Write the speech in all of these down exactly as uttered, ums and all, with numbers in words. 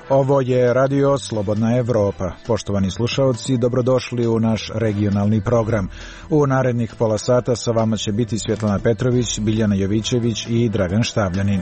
Ovo je Radio Slobodna Evropa. Poštovani slušaoci, dobrodošli u naš regionalni program. U narednih pola sata sa vama će biti Svjetlana Petrović, Biljana Jovićević i Dragan Štavljanin.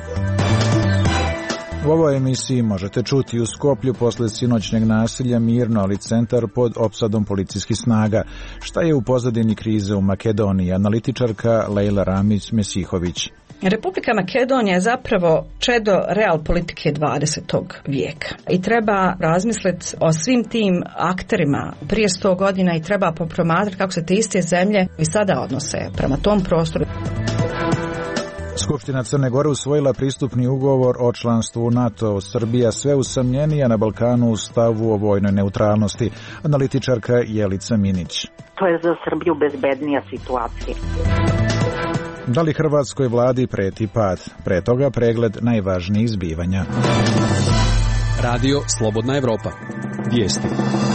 U ovoj emisiji možete čuti: u Skoplju posle sinoćnjeg nasilja mirno, ali centar pod opsadom policijskih snaga. Šta je u pozadini krize u Makedoniji? Analitičarka Lejla Ramić-Mesihović. Republika Makedonija je zapravo čedo real politike dvadesetog vijeka i treba razmisliti o svim tim akterima prije sto godina i treba popromatrati kako se te iste zemlje i sada odnose prema tom prostoru. Skupština Crne Gore usvojila pristupni ugovor o članstvu u NATO. Srbija sve usamljenija na Balkanu u stavu o vojnoj neutralnosti. Analitičarka Jelica Minić. To je za Srbiju bezbednija situacija. Da li hrvatskoj vladi preti pad? Pre toga pregled najvažnijih zbivanja. Radio Slobodna Evropa. Vijesti.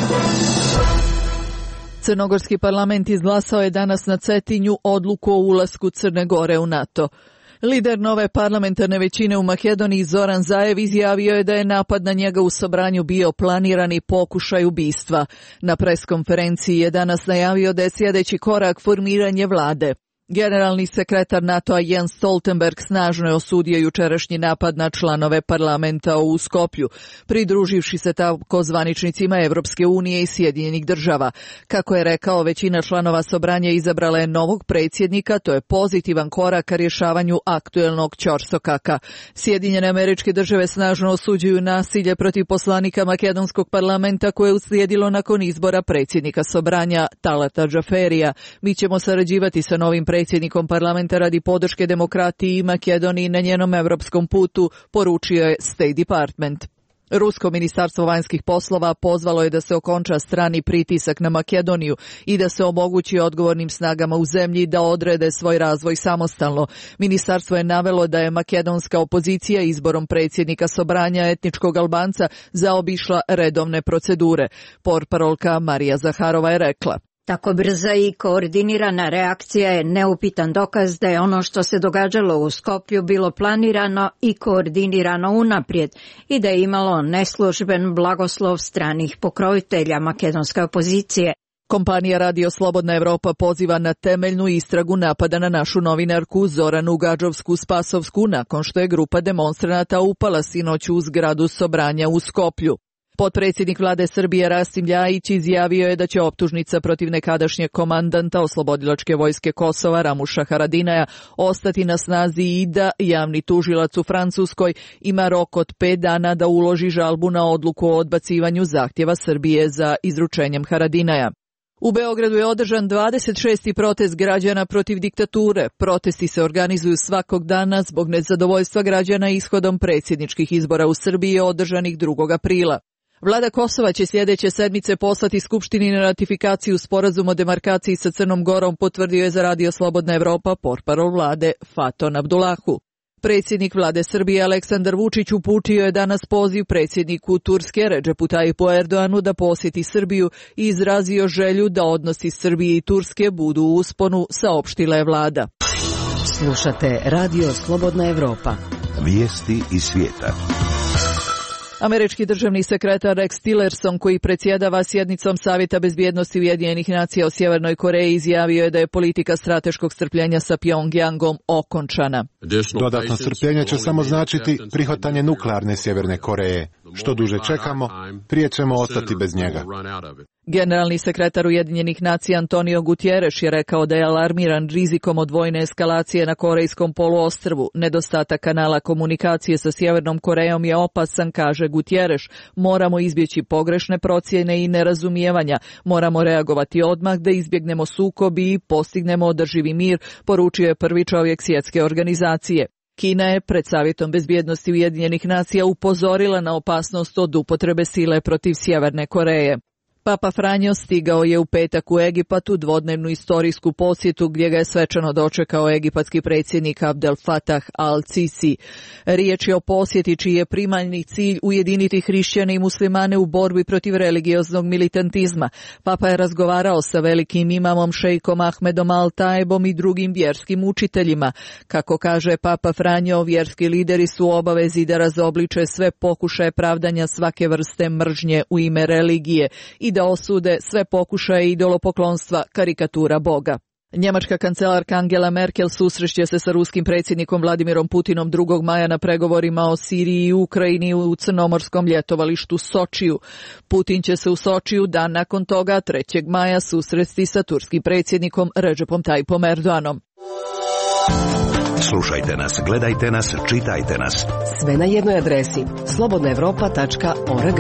Crnogorski parlament izglasao je danas na Cetinju odluku o ulasku Crne Gore u NATO. Lider nove parlamentarne većine u Makedoniji Zoran Zaev izjavio je da je napad na njega u Sobranju bio planirani pokušaj ubistva. Na preskonferenciji je danas najavio da je sljedeći korak formiranje vlade. Generalni sekretar NATO-a Jens Stoltenberg snažno je osudio jučerašnji napad na članove parlamenta u Skoplju, pridruživši se tako zvaničnicima Evropske unije i Sjedinjenih država. Kako je rekao, većina članova Sobranja izabrala je novog predsjednika, to je pozitivan korak ka rješavanju aktuelnog ćorsokaka. Sjedinjene Američke Države snažno osuđuju nasilje protiv poslanika makedonskog parlamenta koje je uslijedilo nakon izbora predsjednika Sobranja Talata Džaferija. Mi ćemo sarađivati sa novim predsjednikom parlamenta radi podrške demokratiji i Makedoniji na njenom evropskom putu, poručio je State Department. Rusko ministarstvo vanjskih poslova pozvalo je da se okonča strani pritisak na Makedoniju i da se omogući odgovornim snagama u zemlji da odrede svoj razvoj samostalno. Ministarstvo je navelo da je makedonska opozicija izborom predsjednika Sobranja etničkog Albanca zaobišla redovne procedure. Portparolka Marija Zaharova je rekla: tako brza i koordinirana reakcija je neupitan dokaz da je ono što se događalo u Skoplju bilo planirano i koordinirano unaprijed i da je imalo neslužben blagoslov stranih pokrovitelja makedonske opozicije. Kompanija Radio Slobodna Evropa poziva na temeljnu istragu napada na našu novinarku Zoranu Gadžovsku-Spasovsku nakon što je grupa demonstranata upala sinoć u zgradu Sobranja u Skoplju. Potpredsjednik vlade Srbije Rasim Ljajić izjavio je da će optužnica protiv nekadašnjeg komandanta Oslobodilačke vojske Kosova Ramuša Haradinaja ostati na snazi i da javni tužilac u Francuskoj ima rok od pet dana da uloži žalbu na odluku o odbacivanju zahtjeva Srbije za izručenjem Haradinaja. U Beogradu je održan dvadeset šesti protest građana protiv diktature. Protesti se organizuju svakog dana zbog nezadovoljstva građana ishodom predsjedničkih izbora u Srbiji održanih drugog aprila. Vlada Kosova će sljedeće sedmice poslati Skupštini na ratifikaciju sporazum o demarkaciji sa Crnom Gorom, potvrdio je za Radio Slobodna Evropa portparol vlade Faton Abdullahu. Predsjednik vlade Srbije Aleksandar Vučić uputio je danas poziv predsjedniku Turske Redžepu Tajipu Erdoanu da posjeti Srbiju i izrazio želju da odnosi Srbije i Turske budu u usponu, saopštila je vlada. Slušate Radio Slobodna Evropa. Vijesti iz svijeta. Američki državni sekretar Rex Tillerson, koji predsjedava sjednicom Savjeta bezbjednosti Ujedinjenih nacija o Sjevernoj Koreji, izjavio je da je politika strateškog strpljenja sa Pjongjangom okončana. Dodatno strpljenje će samo značiti prihvatanje nuklearne Sjeverne Koreje. Što duže čekamo, prije ćemo ostati bez njega. Generalni sekretar Ujedinjenih nacija Antonio Guterres je rekao da je alarmiran rizikom od vojne eskalacije na Korejskom poluostrvu. Nedostatak kanala komunikacije sa Sjevernom Korejom je opasan, kaže Guterres. Moramo izbjeći pogrešne procjene i nerazumijevanja. Moramo reagovati odmah da izbjegnemo sukobi i postignemo održivi mir, poručio je prvi čovjek svjetske organizacije. Kina je pred Savjetom bezbjednosti Ujedinjenih nacija upozorila na opasnost od upotrebe sile protiv Sjeverne Koreje. Papa Franjo stigao je u petak u Egipat u dvodnevnu istorijsku posjetu gdje ga je svečano dočekao egipatski predsjednik Abdel Fattah al-Sisi. Riječ je o posjeti čiji je primarni cilj ujediniti hrišćane i muslimane u borbi protiv religioznog militantizma. Papa je razgovarao sa velikim imamom šejkom Ahmedom al-Taebom i drugim vjerskim učiteljima. Kako kaže Papa Franjo, vjerski lideri su u obavezi da razobliče sve pokušaje pravdanja svake vrste mržnje u ime religije i da osude sve pokušaje idolopoklonstva, karikatura Boga. Njemačka kancelarka Angela Merkel susreće se sa ruskim predsjednikom Vladimirom Putinom drugog maja na pregovorima o Siriji i Ukrajini u crnomorskom ljetovalištu Sočiju. Putin će se u Sočiju dan nakon toga, trećeg maja, susresti sa turskim predsjednikom Recepom Tayyipom Erdoganom. Slušajte nas, gledajte nas, čitajte nas. Sve na jednoj adresi slobodna evropa tačka org.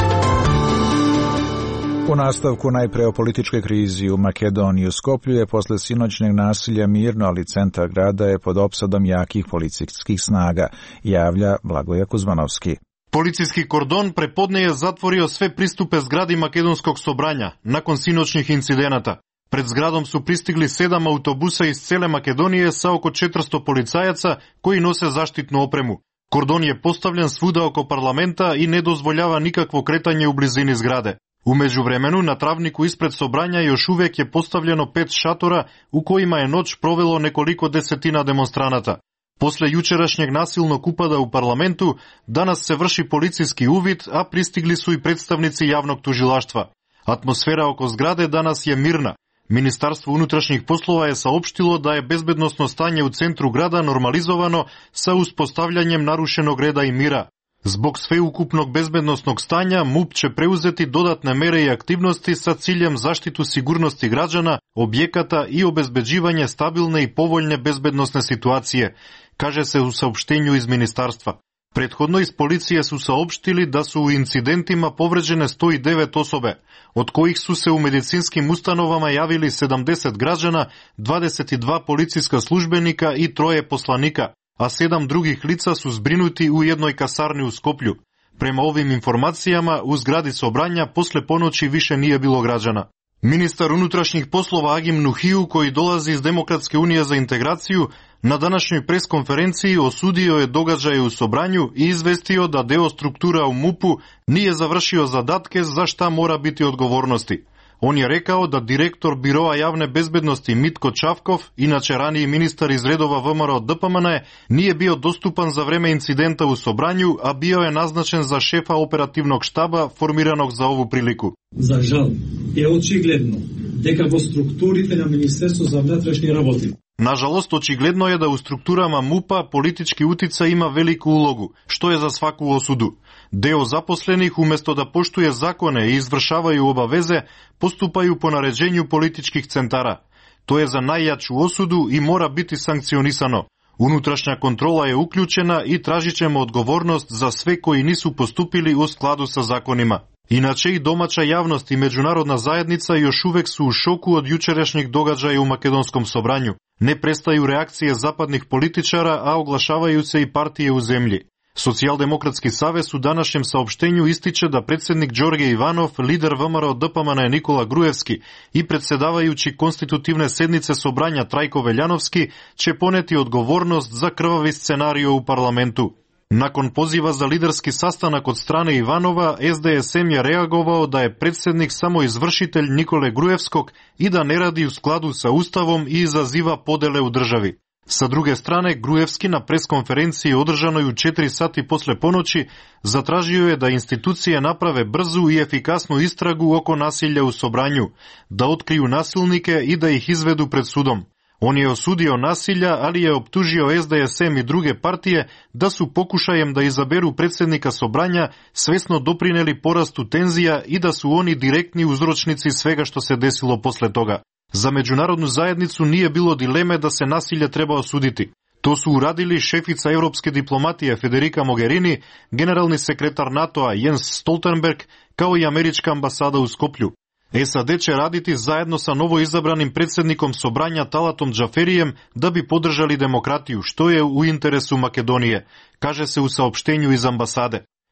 U nastavku najpre o političkoj krizi u Makedoniji. U Skoplju je posle sinoćnjeg nasilja mirno, ali centar grada je pod opsadom jakih policijskih snaga, javlja Blagoje Kuzmanovski. Policijski kordon prepodne je zatvorio sve pristupe zgradi Makedonskog sobranja nakon sinoćnih incidenata. Pred zgradom su pristigli sedam autobusa iz cele Makedonije sa oko četiristo policajaca koji nose zaštitnu opremu. Kordon je postavljen svuda oko parlamenta i ne dozvoljava nikakvo kretanje u blizini zgrade. U međuvremenu, na travniku ispred sobranja još uvijek je postavljeno pet šatora u kojima je noć provelo nekoliko desetina demonstranata. Posle jučerašnjeg nasilnog upada u parlamentu, danas se vrši policijski uvid, a pristigli su i predstavnici javnog tužilaštva. Atmosfera oko zgrade danas je mirna. Ministarstvo unutrašnjih poslova je saopštilo da je bezbednosno stanje u centru grada normalizovano sa uspostavljanjem narušenog reda i mira. Zbog sveukupnog bezbednosnog stanja MUP će preuzeti dodatne mere i aktivnosti sa ciljem zaštitu sigurnosti građana, objekata i obezbeđivanje stabilne i povoljne bezbednosne situacije, kaže se u saopštenju iz ministarstva. Prethodno iz policije su saopštili da su u incidentima povređene sto devet osobe, od kojih su se u medicinskim ustanovama javili sedamdeset građana, dvadeset dva policijska službenika i troje poslanika, a sedam drugih lica su zbrinuti u jednoj kasarni u Skoplju. Prema ovim informacijama, u zgradi sobranja posle ponoći više nije bilo građana. Ministar unutrašnjih poslova Agim Nuhiju, koji dolazi iz Demokratske unije za integraciju, na današnjoj preskonferenciji osudio je događaje u Sobranju i izvestio da deo struktura u MUP-u nije završio zadatke za šta mora biti odgovornosti. On je rekao da direktor Biroa javne bezbednosti Mitko Čavkov, inače raniji ministar iz redova V M R O D P M N, nije bio dostupan za vreme incidenta u Sobranju, a bio je naznačen za šefa operativnog štaba formiranog za ovu priliku. За жал е очигледно дека во структурите на Министерство за внатрешни работи. Nažalost, očigledno je da u strukturama MUP-a politički uticaj ima veliku ulogu, što je za svaku osudu. Deo zaposlenih, umjesto da poštuje zakone i izvršavaju obaveze, postupaju po naređenju političkih centara. To je za najjaču osudu i mora biti sankcionisano. Unutrašnja kontrola je uključena i tražit ćemo odgovornost za sve koji nisu postupili u skladu sa zakonima. Inače i domaća javnost i međunarodna zajednica još uvek su u šoku od jučerašnjeg događaja u Makedonskom sobranju. Ne prestaju reakcije zapadnih političara, a oglašavaju se i partije u zemlji. Socijaldemokratski savez u današnjem saopštenju ističe da predsjednik Đorđe Ivanov, lider V M R O D P M N Nikola Grujevski i predsjedavajući konstitutivne sednice sobranja Trajko Veljanovski će poneti odgovornost za krvavi scenario u parlamentu. Nakon poziva za liderski sastanak od strane Ivanova, S D S M je reagovao da je predsjednik samo izvršitelj Nikole Grujevskog i da ne radi u skladu sa Ustavom i izaziva podele u državi. Sa druge strane, Grujevski na preskonferenciji održanoj u četiri sati posle ponoći zatražio je da institucije naprave brzu i efikasnu istragu oko nasilja u Sobranju, da otkriju nasilnike i da ih izvedu pred sudom. On je osudio nasilja, ali je optužio S D S M i druge partije da su pokušajem da izaberu predsjednika Sobranja svesno doprineli porastu tenzija i da su oni direktni uzročnici svega što se desilo posle toga. Za međunarodnu zajednicu nije bilo dileme da se nasilje treba osuditi. To su uradili šefica evropske diplomatije Federica Mogherini, generalni sekretar NATO-a Jens Stoltenberg, kao i američka ambasada u Skoplju. S A D će raditi zajedno sa novoizabranim predsjednikom Sobranja Talatom Džaferijem da bi podržali demokratiju, što je u interesu Makedonije, kaže se u saopštenju iz ambasade.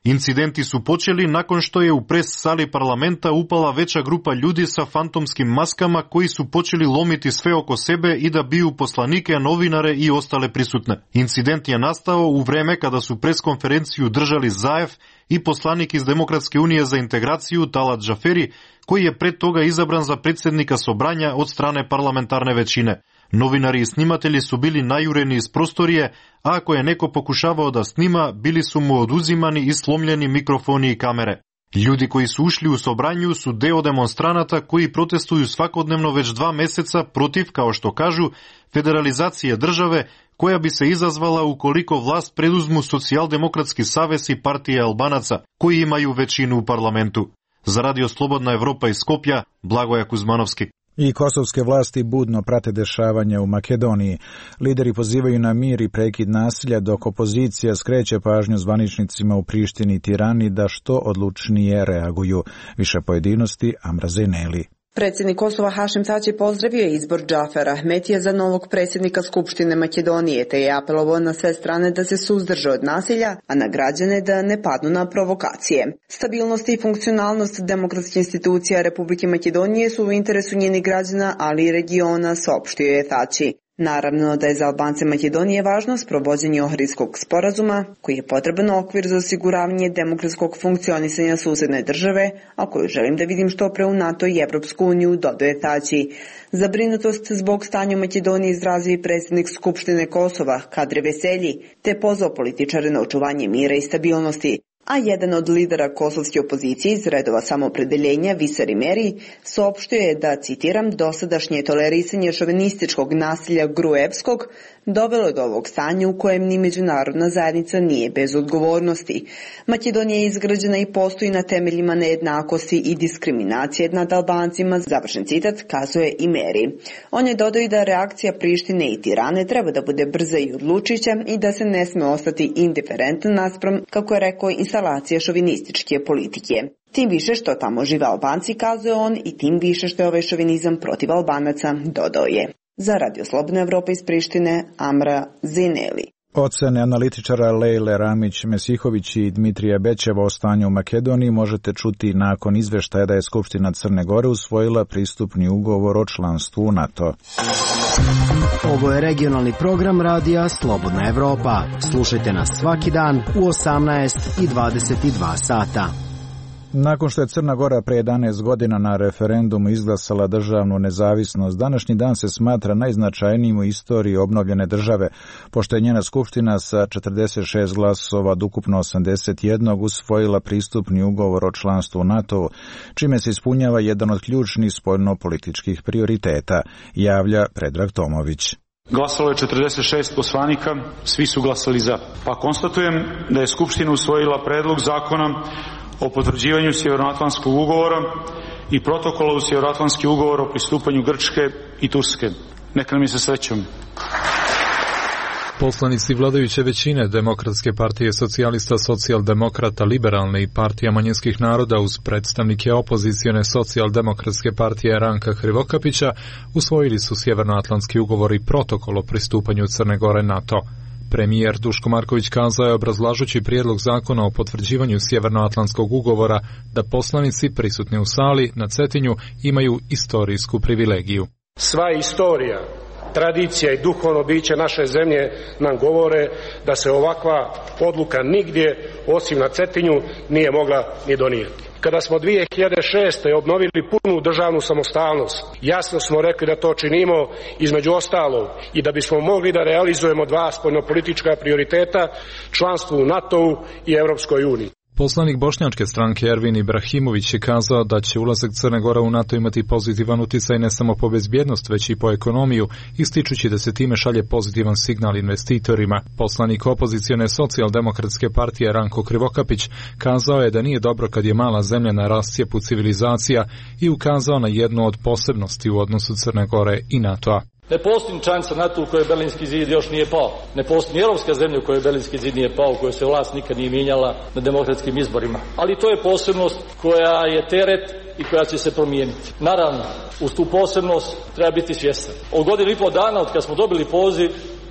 Incidenti su počeli nakon što je u pres sali parlamenta upala veća grupa ljudi sa fantomskim maskama koji su počeli lomiti sve oko sebe i da biju poslanike, novinare i ostale prisutne. Incident je nastao u vreme kada su preskonferenciju držali Zaev i poslanik iz Demokratske unije za integraciju Talat Džaferi, koji je pred toga izabran za predsjednika Sobranja od strane parlamentarne većine. Novinari i snimatelji su bili najureni iz prostorije, a ako je neko pokušavao da snima, bili su mu oduzimani i slomljeni mikrofoni i kamere. Ljudi koji su ušli u Sobranju su deo demonstranata koji protestuju svakodnevno već dva meseca protiv, kao što kažu, federalizacije države koja bi se izazvala ukoliko vlast preduzmu Socijaldemokratski savez i partije Albanaca, koji imaju većinu u parlamentu. Za Radio Slobodna Evropa iz Skopja, Blagoja Kuzmanovski. I kosovske vlasti budno prate dešavanja u Makedoniji. Lideri pozivaju na mir i prekid nasilja, dok opozicija skreće pažnju zvaničnicima u Prištini i Tirani da što odlučnije reaguju. Više pojedinosti, Amra Zeneli. Predsjednik Kosova Hašim Tači pozdravio je izbor Džafera Ahmetija za novog predsjednika Skupštine Makedonije, te je apelovao na sve strane da se suzdrže od nasilja, a na građane da ne padnu na provokacije. Stabilnost i funkcionalnost demokratskih institucija Republike Makedonije su u interesu njenih građana, ali i regiona, saopštio je Tači. Naravno da je za Albance Makedonije važno sprovođenje Ohridskog sporazuma, koji je potreban okvir za osiguravanje demokratskog funkcionisanja susedne države, a koju želim da vidim što pre u NATO i Evropsku uniju, dodaje Tači. Zabrinutost zbog stanja u Makedoniji izrazio i predsjednik Skupštine Kosova, Kadri Veselji, te pozvao političare na očuvanje mira i stabilnosti. A jedan od lidera kosovske opozicije iz redova Samoopredeljenja, Visari Meri, saopštio je da, citiram, dosadašnje tolerisanje šovinističkog nasilja Gruevskog dovelo do ovog stanja u kojem ni međunarodna zajednica nije bez odgovornosti. Makedonija je izgrađena i postoji na temeljima nejednakosti i diskriminacije nad Albancima, završen citat, kazuje i Meri. On je dodao i da reakcija Prištine i Tirane treba da bude brza i odlučića i da se ne sme ostati indiferentan naspram, kako je rekao, instalacije šovinističke politike. Tim više što tamo žive Albanci, kazuje on, i tim više što je ovaj šovinizam protiv Albanaca, dodao je. Za Radio Slobodna Evropa iz Prištine, Amra Zeneli. Ocene analitičara Lejle Ramić-Mesihović i Dmitrija Bećeva o stanju u Makedoniji možete čuti nakon izveštaja da je Skupština Crne Gore usvojila pristupni ugovor o članstvu u NATO. Ovo je regionalni program Radija Slobodna Evropa. Slušajte nas svaki dan u osamnaest i dvadeset dva sata. Nakon što je Crna Gora pre jedanaest godina na referendumu izglasala državnu nezavisnost, današnji dan se smatra najznačajnijim u istoriji obnovljene države, pošto je njena skupština sa četrdeset šest glasova od ukupno osamdeset jedan usvojila pristupni ugovor o članstvu u NATO, čime se ispunjava jedan od ključnih spoljno-političkih prioriteta, javlja Predrag Tomović. Glasalo je četrdeset šest poslanika, svi su glasali za. Pa konstatujem da je Skupština usvojila predlog zakona o potvrđivanju Sjevernoatlantskog ugovora i protokola u Sjevernoatlantski ugovor o pristupanju Grčke i Turske. Neka nam je sa srećom. Poslanici vladajuće većine Demokratske partije socijalista, socijaldemokrata, liberalne i partija manjinskih naroda uz predstavnike opozicione socijaldemokratske partije Ranka Krivokapića usvojili su Sjevernoatlantski ugovor i protokol o pristupanju Crne Gore NATO. Premijer Duško Marković kazao je, obrazlažući prijedlog zakona o potvrđivanju Sjevernoatlantskog ugovora, da poslanici prisutni u sali na Cetinju imaju istorijsku privilegiju. Sva istorija, tradicija i duhovno biće naše zemlje nam govore da se ovakva odluka nigdje osim na Cetinju nije mogla ni donijeti. Kada smo dvije hiljade šeste. obnovili punu državnu samostalnost, jasno smo rekli da to činimo između ostalog i da bismo mogli da realizujemo dva spoljnopolitička prioriteta, članstvo u NATO-u i Evropskoj uniji. Poslanik bošnjačke stranke Ervin Ibrahimović je kazao da će ulazak Crne Gore u NATO imati pozitivan uticaj ne samo po bezbjednost, već i po ekonomiju, ističući da se time šalje pozitivan signal investitorima. Poslanik opozicione socijaldemokratske partije Ranko Krivokapić kazao je da nije dobro kad je mala zemlja na rascijepu civilizacija i ukazao na jednu od posebnosti u odnosu Crne Gore i NATO-a. Ne postoji članica NATO u kojoj Berlinski zid još nije pao. Ne postoji europska zemlja u kojoj Berlinski zid nije pao, u kojoj se vlast nikad nije mijenjala na demokratskim izborima. Ali to je posebnost koja je teret i koja će se promijeniti. Naravno, uz tu posebnost treba biti svjestan. Od godinu i pol dana od kad smo dobili poziv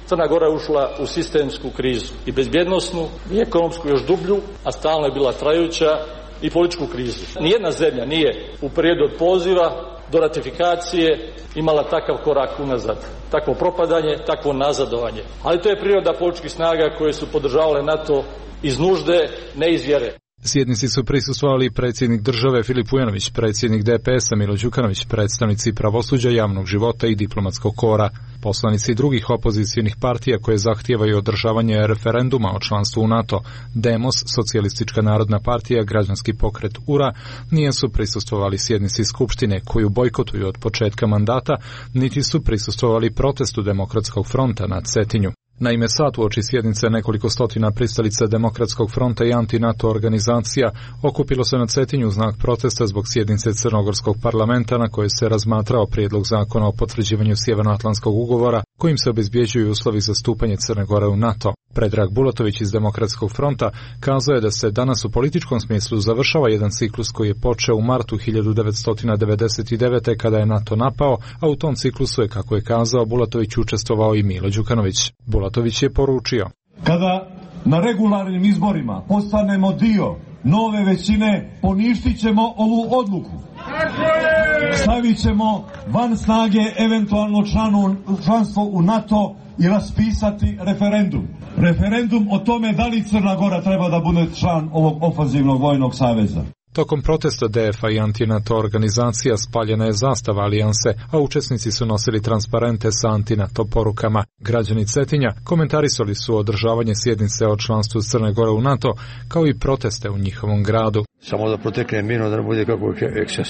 Crna Gora je ušla u sistemsku krizu i bezbjednosnu i ekonomsku još dublju, a stalno je bila trajuća i političku krizu. Nijedna zemlja nije u periodu od poziva do ratifikacije imala takav korak unazad, takvo propadanje, takvo nazadovanje. Ali to je priroda političkih snaga koje su podržavale NATO iz nužde, ne iz vjere. Sjednici su prisustvovali predsjednik države Filip Vujanović, predsjednik D P S-a Milo Đukanović, predstavnici pravosuđa, javnog života i diplomatskog kora. Poslanici drugih opozicijnih partija koje zahtijevaju održavanje referenduma o članstvu u NATO, Demos, Socijalistička narodna partija, Građanski pokret U R A, nisu prisustvovali sjednici Skupštine koju bojkotuju od početka mandata, niti su prisustvovali protestu Demokratskog fronta na Cetinju. Naime, sad uoči sjednice nekoliko stotina pristalica Demokratskog fronta i anti-NATO organizacija okupilo se na Cetinju u znak protesta zbog sjednice Crnogorskog parlamenta na kojoj se razmatrao prijedlog zakona o potvrđivanju Sjevernoatlantskog ugovora kojim se obezbjeđuju uslovi za stupanje Crne Gore u NATO. Predrag Bulatović iz Demokratskog fronta kazao je da se danas u političkom smislu završava jedan ciklus koji je počeo u martu hiljadu devetsto devedeset devete. kada je NATO napao, a u tom ciklusu je, kako je kazao Bulatović, učestvovao i Milo Đukanović. Bulatović je poručio: Kada na regularnim izborima postanemo dio nove većine, poništit ćemo ovu odluku. Stavit ćemo van snage eventualno članu, članstvo u NATO i raspisati referendum. Referendum o tome da li Crna Gora treba da bude član ovog ofanzivnog vojnog saveza. Tokom protesta D F A i anti-NATO organizacija spaljena je zastava alijanse, a učesnici su nosili transparente sa anti-NATO porukama. Građani Cetinja komentarisali su održavanje sjednice o članstvu Crne Gore u NATO, kao i proteste u njihovom gradu. Samo da protekne mirno, da ne bude kako eksces.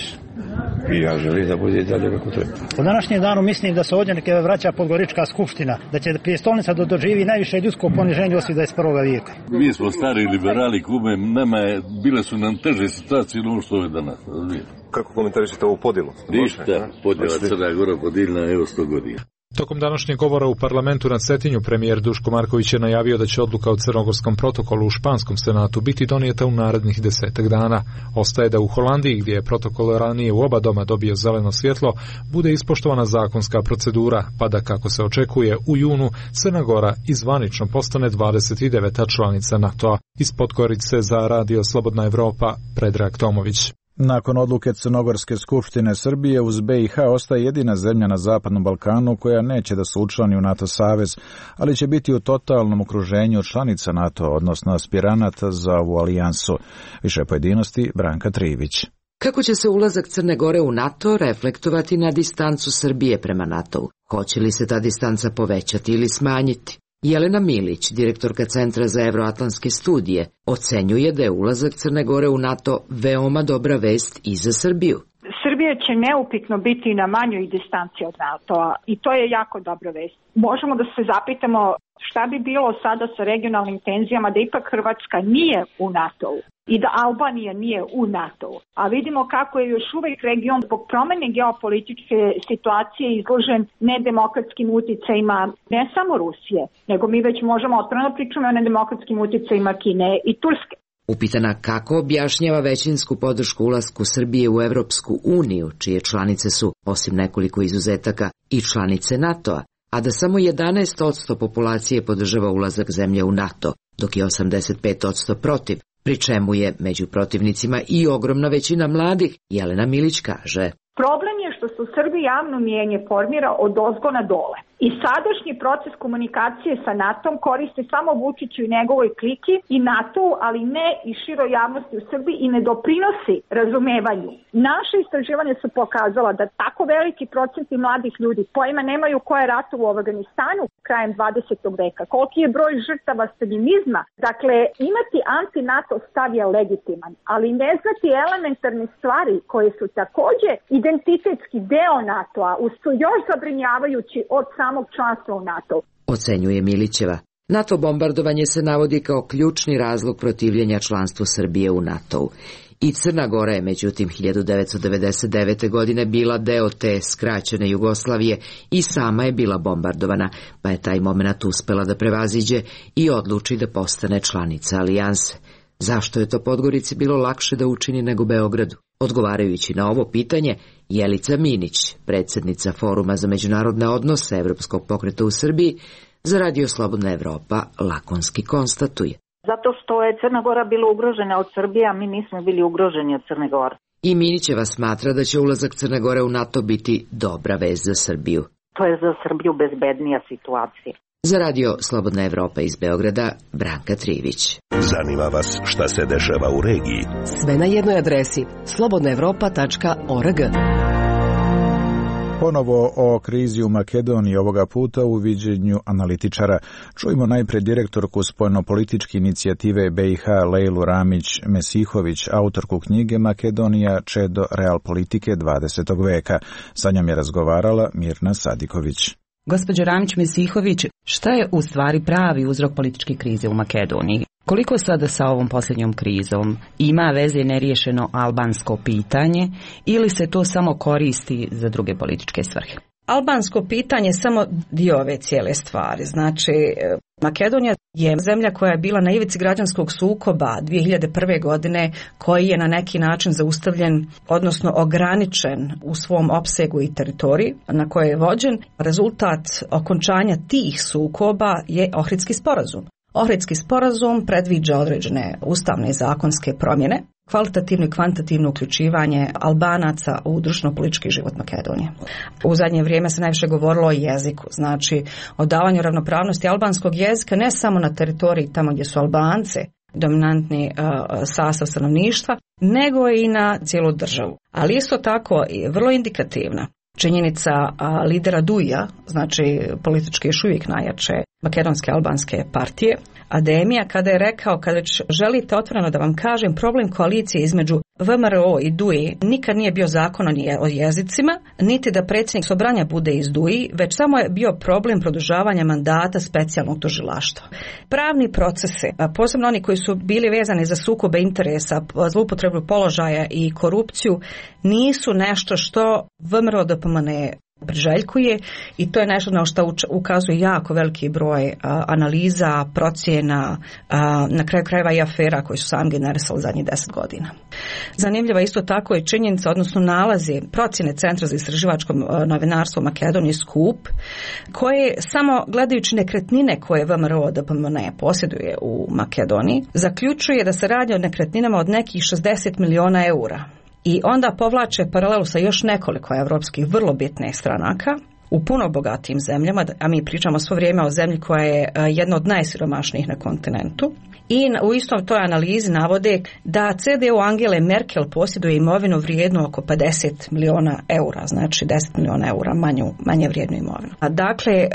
I ja želim da bude i dalje kako treba. U današnjem danu mislim da se ovdje neke vraća Podgorička skupština, da će prijestolnica da doživi najviše ljudsko poniženje osim dvadeset prvog vijeka. Mi smo stari liberali, kume, nama je, bile su nam teže situacije no što je danas. Kako komentarišete ovu podjelu? Ništa, podjela Crna Gora podijeljena evo sto godina. Tokom današnjeg govora u parlamentu na Cetinju premijer Duško Marković je najavio da će odluka o crnogorskom protokolu u španskom senatu biti donijeta u narednih desetak dana. Ostaje da u Holandiji, gdje je protokol ranije u oba doma dobio zeleno svjetlo, bude ispoštovana zakonska procedura, pa da, kako se očekuje, u junu Crna Gora izvanično postane dvadeset deveta članica NATO-a. Iz Podgorice za Radio Slobodna Evropa, Predrag Tomović. Nakon odluke Crnogorske skupštine Srbije, uz B i H ostaje jedina zemlja na Zapadnom Balkanu koja neće da se učlani u NATO savez, ali će biti u totalnom okruženju članica NATO, odnosno aspiranata za ovu alijansu. Više pojedinosti, Branka Trivić. Kako će se ulazak Crne Gore u NATO reflektovati na distancu Srbije prema NATO-u? Hoće li se ta distanca povećati ili smanjiti? Jelena Milić, direktorka Centra za evroatlantske studije, ocenjuje da je ulazak Crne Gore u NATO veoma dobra vest i za Srbiju. Srbija će neupitno biti na manjoj distanci od NATO-a i to je jako dobra vest. Možemo da se zapitamo šta bi bilo sada sa regionalnim tenzijama da ipak Hrvatska nije u NATO-u i da Albanija nije u NATO-u. A vidimo kako je još uvijek region zbog promjene geopolitičke situacije izložen nedemokratskim uticajima ne samo Rusije, nego mi već možemo otvoreno pričamo o nedemokratskim uticajima Kine i Turske. Upitana kako objašnjava većinsku podršku ulasku Srbije u Evropsku uniju, čije članice su, osim nekoliko izuzetaka, i članice NATO-a, a da samo jedanaest posto populacije podržava ulazak zemlje u NATO, dok je osamdeset pet posto protiv, pri čemu je među protivnicima i ogromna većina mladih, Jelena Milić kaže. Problem je što se u Srbiji javno mijenje formira od ozgo na dole. I sadašnji proces komunikacije sa NATO-om koriste samo Vučiću i njegovoj kliki i NATO-u, ali ne i široj javnosti u Srbiji i ne doprinosi razumevanju. Naše istraživanje su pokazala da tako veliki procenti mladih ljudi pojma nemaju ko je ratovo u Afganistanu krajem dvadesetog veka, koliki je broj žrtava staljinizma. Dakle, imati anti-NATO stav je legitiman, ali ne znati elementarne stvari koje su takođe identitetski deo NATO-a, su još zabrinjavajući od samog članstva u NATO. Ocenjuje Milićeva. NATO bombardovanje se navodi kao ključni razlog protivljenja članstvu Srbije u NATO-u. I Crna Gora je međutim hiljadu devetsto devedeset devete. godine bila deo te skraćene Jugoslavije i sama je bila bombardovana, pa je taj moment uspela da prevaziđe i odluči da postane članica alijanse. Zašto je to Podgorici bilo lakše da učini nego Beogradu? Odgovarajući na ovo pitanje, Jelica Minić, predsjednica Foruma za međunarodne odnose Evropskog pokreta u Srbiji, Za Radio Slobodna Evropa lakonski konstatuje. Zato što je Crna Gora bila ugrožena od Srbije, a mi nismo bili ugroženi od Crne Gore. I Minićeva smatra da će ulazak Crne Gore u NATO biti dobra vest za Srbiju. To je za Srbiju bezbednija situacija. Za Radio Slobodna Evropa iz Beograda, Branka Trivić. Zanima vas šta se dešava u regiji? Sve na jednoj adresi slobodna evropa tačka org. Ponovo o krizi u Makedoniji, ovoga puta u viđenju analitičara. Čujemo najpre direktorku spoljnopolitičke inicijative B i H Lejlu Ramić-Mesihović, autorku knjige Makedonija čedo realpolitike dvadesetog veka. Sa njom je razgovarala Mirna Sadiković. Gospođo Ramić-Mesihović, šta je u stvari pravi uzrok političke krize u Makedoniji? Koliko sada sa ovom posljednjom krizom ima veze neriješeno albansko pitanje ili se to samo koristi za druge političke svrhe? Albansko pitanje je samo dio ove cijele stvari. Znači, Makedonija je zemlja koja je bila na ivici građanskog sukoba dvije hiljade prve. godine, koji je na neki način zaustavljen, odnosno ograničen u svom opsegu i teritoriji na koje je vođen. Rezultat okončanja tih sukoba je Ohridski sporazum. Ohridski sporazum predviđa određene ustavne i zakonske promjene, kvalitativno i kvantitativno uključivanje Albanaca u društveno-politički život Makedonije. U zadnje vrijeme se najviše govorilo o jeziku, znači o davanju ravnopravnosti albanskog jezika ne samo na teritoriji tamo gdje su Albance dominantni uh, sastav stanovništva, nego i na cijelu državu. Ali isto tako je vrlo indikativna činjenica a, lidera Duija, znači politički još uvijek najjače makedonske albanske partije, Ademija, kada je rekao, kada već želite otvoreno da vam kažem, problem koalicije između V M R O i Duji nikad nije bio zakon o jezicima, niti da predsjednik Sobranja bude iz Duji, već samo je bio problem produžavanja mandata specijalnog tužilaštva. Pravni procese, posebno oni koji su bili vezani za sukobe interesa, zloupotrebu položaja i korupciju, nisu nešto što V M R O D P M N priželjkuje i to je nešto na što ukazuje jako veliki broj a, analiza, procjena, a, na kraju krajeva i afera koji su sam generisali zadnjih deset godina. Zanimljiva isto tako je činjenica, odnosno nalazi procjene Centra za istraživačko novinarstvo u Makedoniji Skup, koje samo gledajući nekretnine koje V M R O D P M N posjeduje u Makedoniji, zaključuje da se radi o nekretninama od nekih šezdeset miliona eura. I onda povlače paralelu sa još nekoliko evropskih vrlo bitnih stranaka u puno bogatijim zemljama, a mi pričamo svo vrijeme o zemlji koja je jedna od najsiromašnijih na kontinentu. I u istom toj analizi navode da C D U Angele Merkel posjeduje imovinu vrijednu oko pedeset miliona eura, znači deset miliona eura manju, manje vrijednu imovinu. A dakle,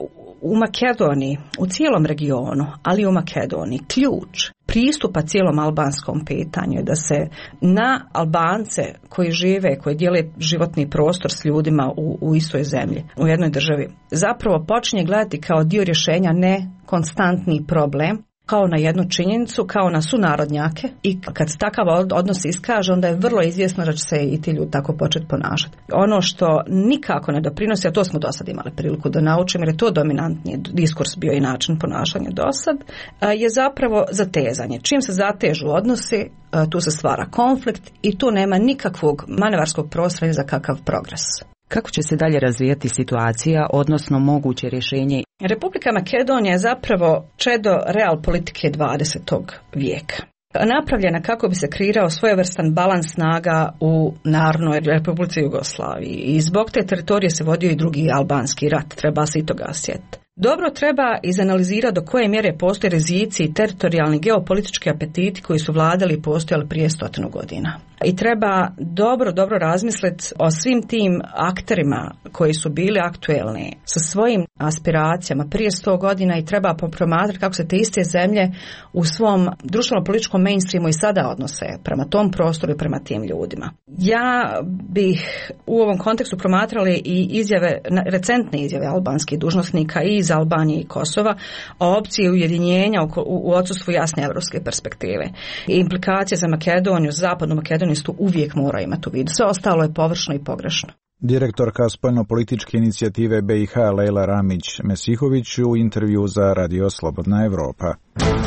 u Makedoniji, u cijelom regionu, ali i u Makedoniji, ključ pristupa cijelom albanskom pitanju je da se na Albance koji žive, koji dijele životni prostor s ljudima u, u istoj zemlji, u jednoj državi, zapravo počinje gledati kao dio rješenja, ne konstantni problem, kao na jednu činjenicu, kao na sunarodnjake, i kad takav odnos iskaže, onda je vrlo izvjesno da će se i ti ljudi tako početi ponašati. Ono što nikako ne doprinosi, a to smo do sad imali priliku da naučimo, jer je to dominantni diskurs bio i način ponašanja do sad, je zapravo zatezanje. Čim se zatežu odnosi, tu se stvara konflikt i tu nema nikakvog manevarskog prostora za kakav progres. Kako će se dalje razvijati situacija, odnosno moguće rješenje? Republika Makedonija je zapravo čedo real politike dvadesetog vijeka. Napravljena kako bi se kreirao svojevrstan balans snaga u Narodnoj Republici Jugoslaviji. I zbog te teritorije se vodio i drugi albanski rat, treba se i toga sjetiti. Dobro treba izanalizirati do koje mjere postoje rizici i teritorijalni geopolitički apetiti koji su vladali i postojali prije stotinu godina. I treba dobro, dobro razmisliti o svim tim akterima koji su bili aktuelni sa svojim aspiracijama prije sto godina i treba promatrati kako se te iste zemlje u svom društveno-političkom mainstreamu i sada odnose prema tom prostoru i prema tim ljudima. Ja bih u ovom kontekstu promatrali i izjave, recentne izjave albanskih dužnosnika i iz Albanije i Kosova o opciji ujedinjenja u, u odsustvu jasne evropske perspektive. I implikacije za Makedoniju, za zapadnu Makedoniju uvijek mora imati u vidu. Sve ostalo je površno i pogrešno. Direktorka spoljnopolitičke inicijative B i H Lejla Ramić-Mesihović u intervju za Radio Slobodna Evropa.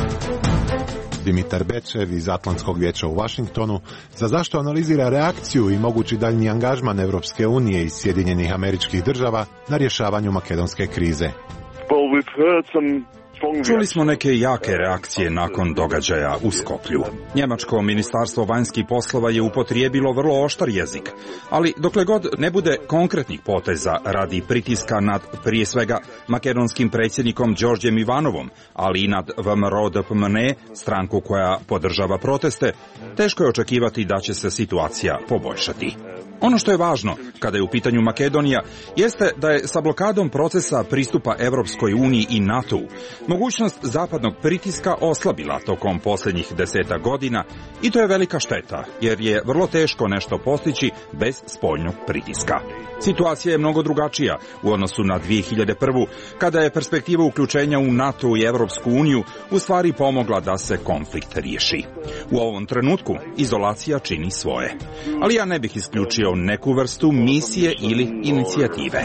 Dimitar Bečev iz Atlantskog vijeća u Vašingtonu za zašto analizira reakciju i mogući daljnji angažman Evropske unije i Sjedinjenih Američkih Država na rješavanju makedonske krize. Well, we've heard some Čuli smo neke jake reakcije nakon događaja u Skoplju. Njemačko ministarstvo vanjskih poslova je upotrijebilo vrlo oštar jezik, ali dokle god ne bude konkretnih poteza radi pritiska nad, prije svega, makedonskim predsjednikom Đorđem Ivanovom, ali i nad V M R O D P M N E, stranku koja podržava proteste, teško je očekivati da će se situacija poboljšati. Ono što je važno, kada je u pitanju Makedonija, jeste da je sa blokadom procesa pristupa Evropskoj uniji i NATO-u mogućnost zapadnog pritiska oslabila tokom posljednjih deseta godina i to je velika šteta, jer je vrlo teško nešto postići bez spoljnog pritiska. Situacija je mnogo drugačija u odnosu na dvije hiljade prvu. kada je perspektiva uključenja u NATO i Evropsku uniju u stvari pomogla da se konflikt riješi. U ovom trenutku izolacija čini svoje. Ali ja ne bih isključio neku vrstu misije ili inicijative.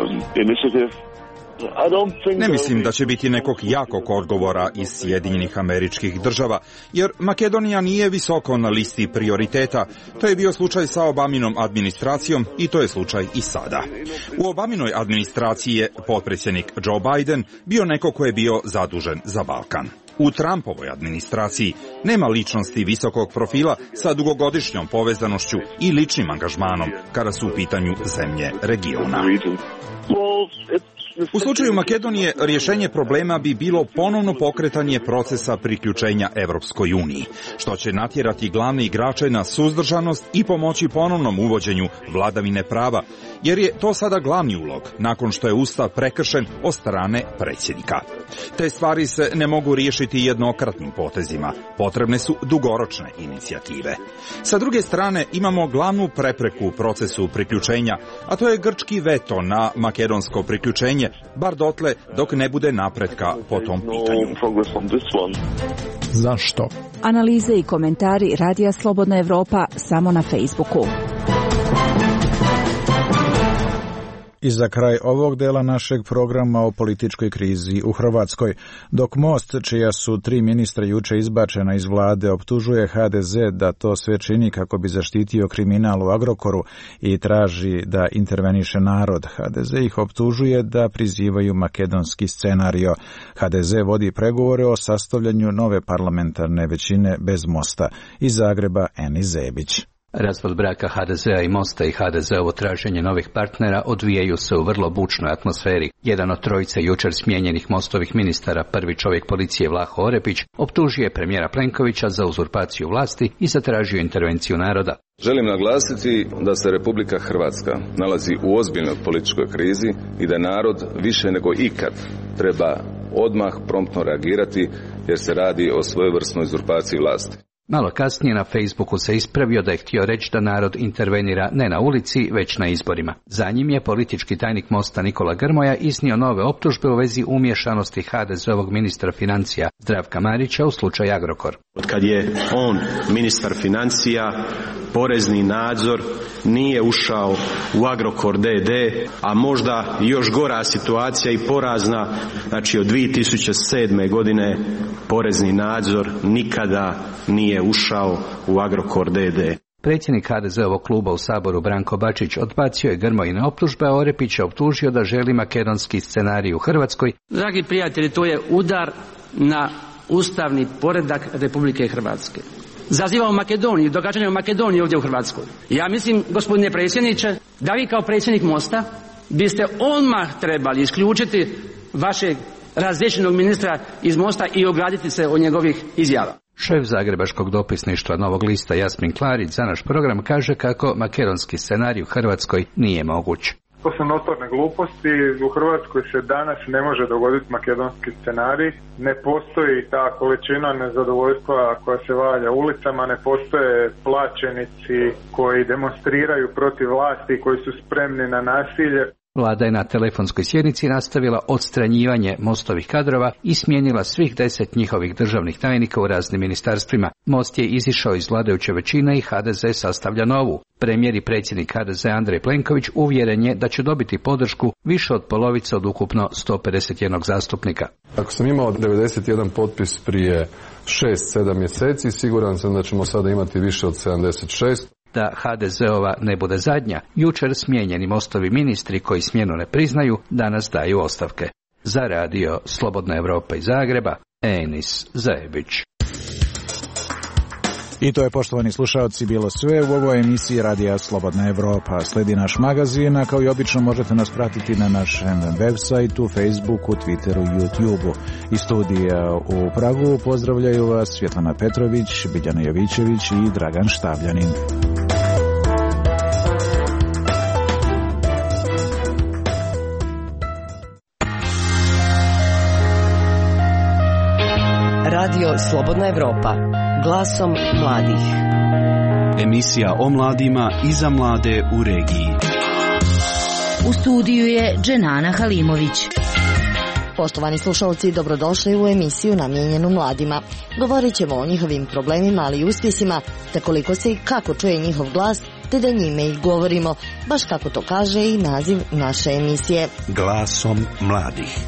Ne mislim da će biti nekog jakog odgovora iz Sjedinjenih Američkih Država, jer Makedonija nije visoko na listi prioriteta. To je bio slučaj sa Obaminom administracijom i to je slučaj i sada. U Obaminoj administraciji je potpredsjednik Joe Biden bio neko ko je bio zadužen za Balkan. U Trumpovoj administraciji nema ličnosti visokog profila sa dugogodišnjom povezanošću i ličnim angažmanom kada su u pitanju zemlje regiona. U slučaju Makedonije rješenje problema bi bilo ponovno pokretanje procesa priključenja Evropskoj uniji, što će natjerati glavne igrače na suzdržanost i pomoći ponovnom uvođenju vladavine prava, jer je to sada glavni ulog nakon što je Ustav prekršen od strane predsjednika. Te stvari se ne mogu riješiti jednokratnim potezima, potrebne su dugoročne inicijative. Sa druge strane imamo glavnu prepreku u procesu priključenja, a to je grčki veto na makedonsko priključenje, bar dotle dok ne bude napretka po tom pitanju. Zašto? Analize i komentari Radija Slobodna Evropa samo na Facebooku. I za kraj ovog dela našeg programa o političkoj krizi u Hrvatskoj, dok Most, čija su tri ministra juče izbačena iz vlade, optužuje H D Z da to sve čini kako bi zaštitio kriminal u Agrokoru i traži da interveniše narod, H D Z ih optužuje da prizivaju makedonski scenario. H D Z vodi pregovore o sastavljanju nove parlamentarne većine bez Mosta. Iz Zagreba Eni Zebić. Razvod braka H D Z-a i Mosta i H D Z-ovo traženje novih partnera odvijaju se u vrlo bučnoj atmosferi. Jedan od trojice jučer smijenjenih Mostovih ministara, prvi čovjek policije Vlaho Orepić, optužio je premijera Plenkovića za uzurpaciju vlasti i zatražio intervenciju naroda. Želim naglasiti da se Republika Hrvatska nalazi u ozbiljnoj političkoj krizi i da narod više nego ikad treba odmah promptno reagirati jer se radi o svojevrsnoj uzurpaciji vlasti. Malo kasnije na Facebooku se ispravio da je htio reći da narod intervenira ne na ulici, već na izborima. Za njim je politički tajnik Mosta Nikola Grmoja iznio nove optužbe u vezi umiješanosti H D Z-ovog ministra financija Zdravka Marića u slučaj Agrokor. Od kad je on ministar financija, porezni nadzor nije ušao u Agrokor D D, a možda još gora situacija i porazna, znači od dvije tisuće sedme. godine porezni nadzor nikada nije ušao u Agrokor D D. Predsjednik H D Z-ovog kluba u Saboru Branko Bačić odbacio je Grmojine optužbe, a Orepić je optužio da želi makedonski scenarij u Hrvatskoj. Dragi prijatelji, to je udar na ustavni poredak Republike Hrvatske. Zazivamo Makedoniju, događanje u Makedoniji ovdje u Hrvatskoj. Ja mislim, gospodine predsjedniče, da vi kao predsjednik Mosta biste odmah trebali isključiti vašeg razriješenog ministra iz Mosta i ograditi se od njegovih izjava. Šef zagrebačkog dopisništva Novog lista Jasmin Klarić za naš program kaže kako makedonski scenarij u Hrvatskoj nije moguć. To su notorne gluposti. U Hrvatskoj se danas ne može dogoditi makedonski scenarij. Ne postoji ta količina nezadovoljstva koja se valja ulicama, ne postoje plaćenici koji demonstriraju protiv vlasti, koji su spremni na nasilje. Vlada je na telefonskoj sjednici nastavila odstranjivanje Mostovih kadrova i smijenila svih deset njihovih državnih tajnika u raznim ministarstvima. Most je izišao iz vladajuće većine i H D Z sastavlja novu. Premijer i predsjednik H D Z Andrej Plenković uvjeren je da će dobiti podršku više od polovice od ukupno sto pedeset jedan zastupnika. Ako sam imao devedeset jedan potpis prije šest sedam mjeseci, siguran sam da ćemo sada imati više od sedamdeset šest. Da H D Z-ova ne bude zadnja, jučer smijenjeni Mostovi ministri koji smjenu ne priznaju, danas daju ostavke. Za radio Slobodna Evropa iz Zagreba, Enis Zajebić. I to je, poštovani slušalci, bilo sve u ovoj emisiji Radija Slobodna Evropa. Sledi naš magazin, a kao i obično možete nas pratiti na našem web sajtu, Facebooku, Twitteru i YouTubeu. Iz studija u Pragu pozdravljaju vas Svjetlana Petrović, Biljana Jovićević i Dragan Štavljanin. Radio Slobodna Evropa, glasom mladih. Emisija o mladima i za mlade u regiji. U studiju je Dženana Halimović. Poštovani slušalci, dobrodošli u emisiju namijenjenu mladima. Govorit ćemo o njihovim problemima, ali i uspjesima, te koliko se i kako čuje njihov glas, te da njime i govorimo, baš kako to kaže i naziv naše emisije. Glasom mladih.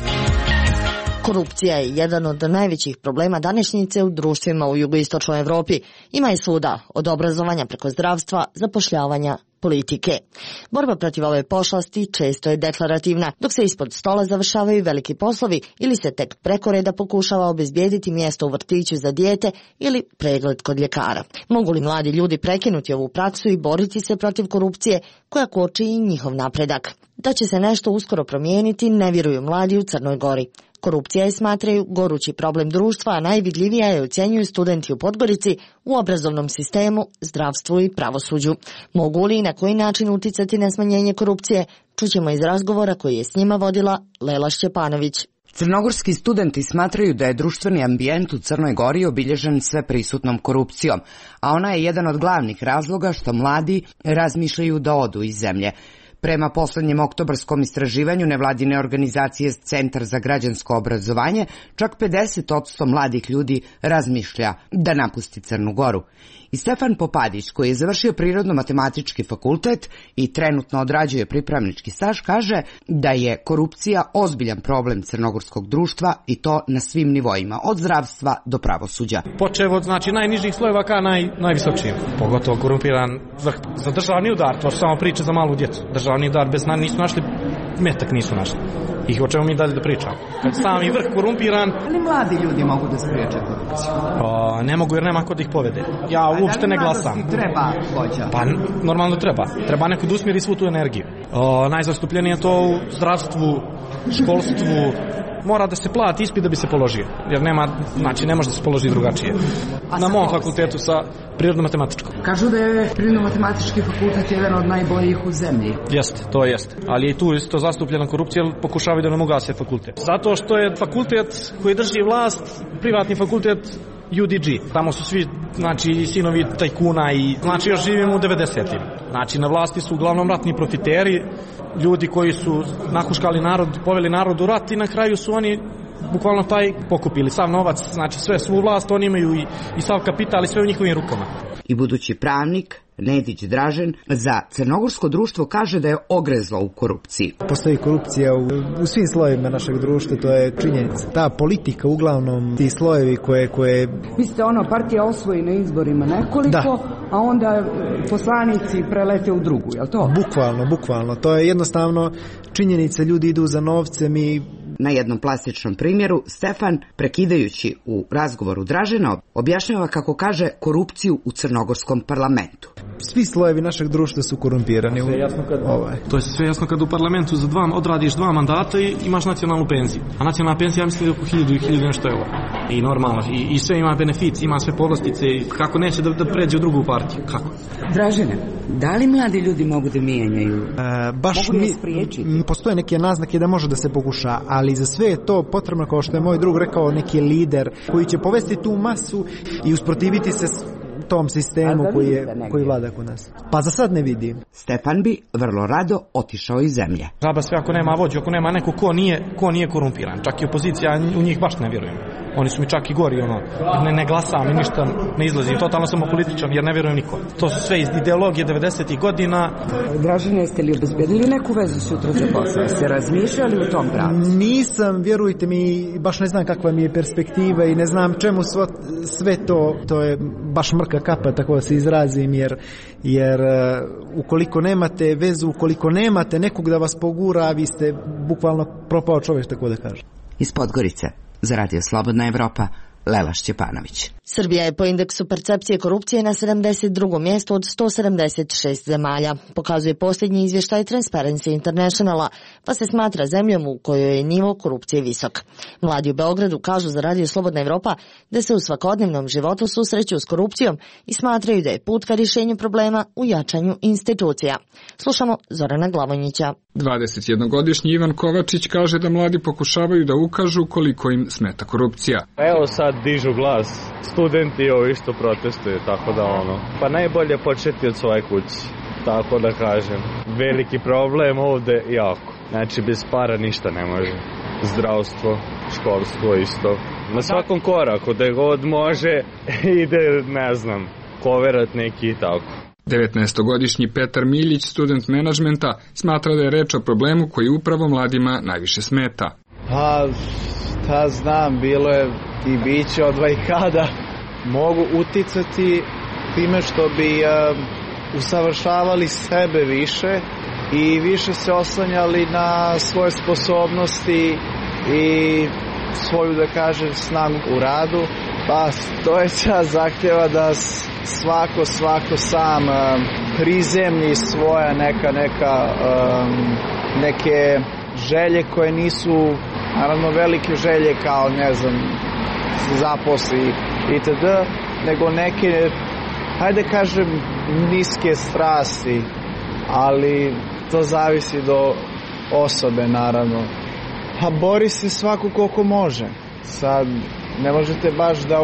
Korupcija je jedan od najvećih problema današnjice u društvima u jugoistočnoj Evropi. Ima je svuda, od obrazovanja preko zdravstva, zapošljavanja, politike. Borba protiv ove pošasti često je deklarativna, dok se ispod stola završavaju veliki poslovi ili se tek preko reda pokušava obezbijediti mjesto u vrtiću za dijete ili pregled kod ljekara. Mogu li mladi ljudi prekinuti ovu praksu i boriti se protiv korupcije koja koči i njihov napredak? Da će se nešto uskoro promijeniti, ne vjeruju mladi u Crnoj Gori. Korupcija je, smatraju, gorući problem društva, a najvidljivija je, ocjenjuju studenti u Podgorici, u obrazovnom sistemu, zdravstvu i pravosuđu. Mogu li i na koji način uticati na smanjenje korupcije? Čućemo iz razgovora koji je s njima vodila Lela Šćepanović. Crnogorski studenti smatraju da je društveni ambijent u Crnoj Gori obilježen sve prisutnom korupcijom, a ona je jedan od glavnih razloga što mladi razmišljaju da odu iz zemlje. Prema posljednjem oktobarskom istraživanju nevladine organizacije Centar za građansko obrazovanje, čak pedeset posto mladih ljudi razmišlja da napusti Crnu Goru. I Stefan Popadić, koji je završio Prirodno-matematički fakultet i trenutno odrađuje pripravnički staž, kaže da je korupcija ozbiljan problem crnogorskog društva i to na svim nivoima, od zdravstva do pravosuđa. Počev od znači, najnižih slojeva ka naj, najvisočijim, pogotovo korumpiran za, za državni udar, to su samo priče za malu djecu. Državni udar bez nisu našli, metak nisu našli. I o čemu mi dalje da pričamo? Kad sami vrh korumpiran... Ali mladi ljudi mogu da spriječe korupciju? O, ne mogu jer nema ko da ih povede. Ja A uopšte da ne glasam. Da treba vođa? Pa normalno treba. Treba neko da usmjeri svu tu energiju. O, najzastupljenije je to u zdravstvu, školstvu. Mora da se plati ispit da bi se položio. Jer nema, znači ne može da se položi drugačije. Na mom fakultetu sa prirodno-matematičkom. Kažu da je prirodno-matematički fakultet jedan od najboljih u zemlji. Jeste, to jest. Ali je i tu isto zastupljena korupcija, jer pokušavaju da nam ugase fakultet. Zato što je fakultet koji drži vlast, privatni fakultet U D G. Tamo su svi, znači, sinovi tajkuna i, znači, još živimo u devedesetim. Znači, na vlasti su uglavnom ratni profiteri, ljudi koji su nahuškali narod, poveli narod u rat i na kraju su oni bukvalno taj pokupili sav novac, znači sve svu vlast, oni imaju i, i sav kapital i sve u njihovim rukama. I budući pravnik Nedić Dražen za crnogorsko društvo kaže da je ogrezlo u korupciji. Postoji korupcija u, u svim slojevima našeg društva, to je činjenica. Ta politika, uglavnom ti slojevi koje... koje... Vi ste ono, partija osvoji na izborima nekoliko, da. A onda poslanici prelete u drugu, je li to? Bukvalno, bukvalno. To je jednostavno činjenica, ljudi idu za novcem i... Na jednom plastičnom primjeru, Stefan, prekidajući u razgovoru Dražena, objašnjava kako kaže korupciju u crnogorskom parlamentu. Svi slojevi našeg društva su korumpirani. Sve jasno kad, ovaj. To je sve jasno kad u parlamentu za dva, odradiš dva mandata i imaš nacionalnu penziju. A nacionalna penzija, ja mislim, je oko hiljadu i hiljadu nešto eura. I normalno, i, i sve ima benefici, ima sve povlastice, kako neće da, da pređe u drugu partiju. Kako? Dražene, da li mladi ljudi mogu da mijenjaju? E, baš mogu mi, spriječiti? Postoje neke naznake da može da se pokuša, ali za sve je to potrebno, kao što je moj drug rekao, neki lider koji će povesti tu masu i usprotiviti se tom sistemu koji, je, koji vlada kod nas. Pa za sad ne vidim. Stefan bi vrlo rado otišao iz zemlje. Žaba sve ako nema vođu, ako nema neko ko nije, ko nije korumpiran. Čak i opozicija, u njih baš ne vjerujem. Oni su mi čak i gori, ono, ne, ne glasam i ništa ne izlazim. Totalno sam apolitičan jer ne vjerujem niko. To su sve iz ideologije devedesetih godina. Dražene, jeste li obezbedili neku vezu sutra za posao? Jeste razmišljali u tom pravcu? Nisam, vjerujte mi, baš ne znam kakva mi je perspektiva i ne znam čemu svo, sve to, to je baš mrka kapa, tako da se izrazim, jer, jer ukoliko nemate vezu, ukoliko nemate nekog da vas pogura, vi ste bukvalno propao čovjek, tako da kažem. Iz Podgorice, za Radio Slobodna Evropa, Lela Šćepanović. Srbija je po indeksu percepcije korupcije na sedamdeset drugom mjestu od sto sedamdeset šest zemalja, pokazuje posljednji izvještaj Transparency Internationala, pa se smatra zemljom u kojoj je nivo korupcije visok. Mladi u Beogradu kažu za Radio Slobodna Evropa da se u svakodnevnom životu susreću s korupcijom i smatraju da je put ka rješenju problema u jačanju institucija. Slušamo Zorana Glavonjića. dvadesetjednogodišnji Ivan Kovačić kaže da mladi pokušavaju da ukažu koliko im smeta korupcija. Evo sad dižu glas, studenti ovo isto protestuju, tako da ono, pa najbolje početi od svoje kuće, tako da kažem. Veliki problem ovde jako, znači bez para ništa ne može. Zdravstvo, školstvo isto, na svakom koraku, da god može ide, ne znam, koverat neki i tako. devetnaestogodišnji Petar Miljić, student menadžmenta, smatra da je reč o problemu koji upravo mladima najviše smeta. Pa, šta znam, bilo je i biće od vajkada. Mogu uticati time što bi uh, usavršavali sebe više i više se oslanjali na svoje sposobnosti i svoju, da kažem, snagu u radu. Pa to je sad zahtjeva da svako, svako sam uh, prizemlji svoja neka, neka, um, neke želje koje nisu, naravno, velike želje kao, ne znam, zaposli itd., nego neke, hajde kažem, niske strasti, ali to zavisi do osobe, naravno. Pa bori se svako koliko može. Sad, ne možete baš da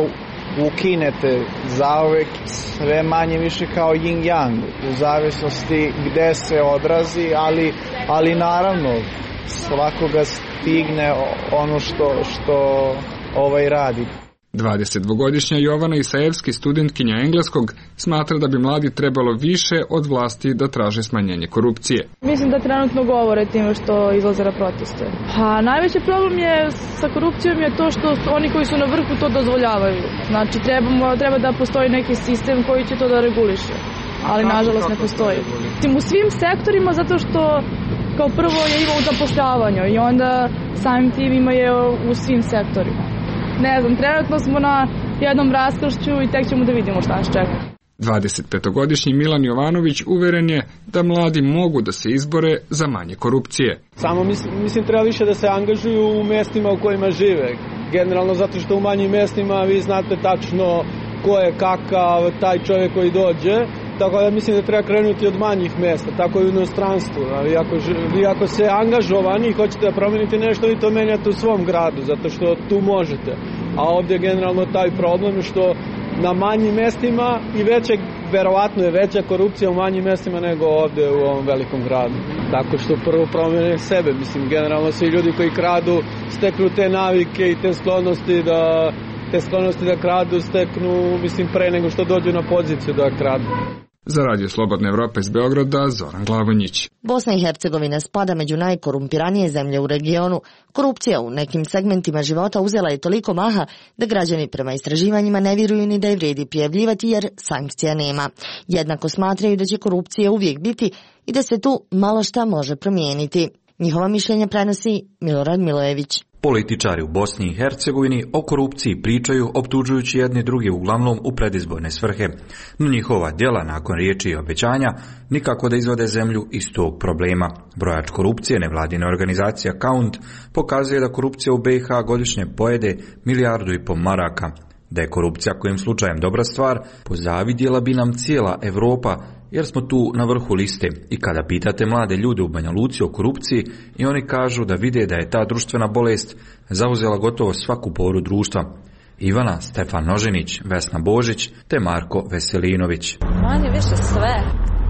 ukinete zauvek, sve manje više kao yin-yang, u zavisnosti gde se odrazi, ali, ali naravno, svakoga stigne ono što, što ovaj radi. dvadesetdvogodišnja Jovana Isajevski, studentkinja engleskog, smatra da bi mladi trebalo više od vlasti da traže smanjenje korupcije. Mislim da trenutno govore time što izlaze na proteste. Pa najveći problem je sa korupcijom je to što oni koji su na vrhu to dozvoljavaju. Znači trebamo, treba da postoji neki sistem koji će to da reguliše. Ali nažalost ne postoji. U svim sektorima zato što kao prvo je ima u zapošljavanju i onda samim tim ima je u svim sektorima. Ne znam, trenutno smo na jednom raskršću i tek ćemo da vidimo šta nas čeka. dvadesetpetogodišnji Milan Jovanović uveren je da mladi mogu da se izbore za manje korupcije. Samo mislim, mislim treba više da se angažuju u mestima u kojima žive. Generalno zato što u manjim mestima vi znate tačno ko je kakav taj čovjek koji dođe. Tako da mislim da treba krenuti od manjih mjesta, tako i u inostranstvu. Vi ako, vi ako se angažovani i hoćete da promenite nešto, vi to menjate u svom gradu, zato što tu možete. A ovdje je generalno taj problem što na manjim mjestima i veće, verovatno je veća korupcija u manjim mjestima nego ovdje u ovom velikom gradu. Tako što prvo promene sebe, mislim, generalno svi ljudi koji kradu steknu te navike i te sklonosti da... te sklonosti da kradu steknu, mislim, pre nego što dođu na poziciju da kradu. Za Radio Slobodna Evropa iz Beograda, Zoran Glavonjić. Bosna i Hercegovina spada među najkorumpiranije zemlje u regionu. Korupcija u nekim segmentima života uzela je toliko maha da građani prema istraživanjima ne vjeruju ni da je vrijedi prijavljivati jer sankcija nema. Jednako smatraju da će korupcija uvijek biti i da se tu malo šta može promijeniti. Njihova mišljenja prenosi Milorad Milojević. Političari u Bosni i Hercegovini o korupciji pričaju optužujući jedni drugi uglavnom u predizborne svrhe, no njihova djela nakon riječi i obećanja nikako da izvode zemlju iz tog problema. Brojač korupcije nevladine organizacije Count pokazuje da korupcija u B i H godišnje pojede milijardu i pol maraka. Da je korupcija kojim slučajem dobra stvar, pozavidjela bi nam cijela Evropa, jer smo tu na vrhu liste. I kada pitate mlade ljude u Banja Luci o korupciji, i oni kažu da vide da je ta društvena bolest zauzela gotovo svaku poru društva. Ivana, Stefan Nožinić, Vesna Božić te Marko Veselinović. Manje više sve.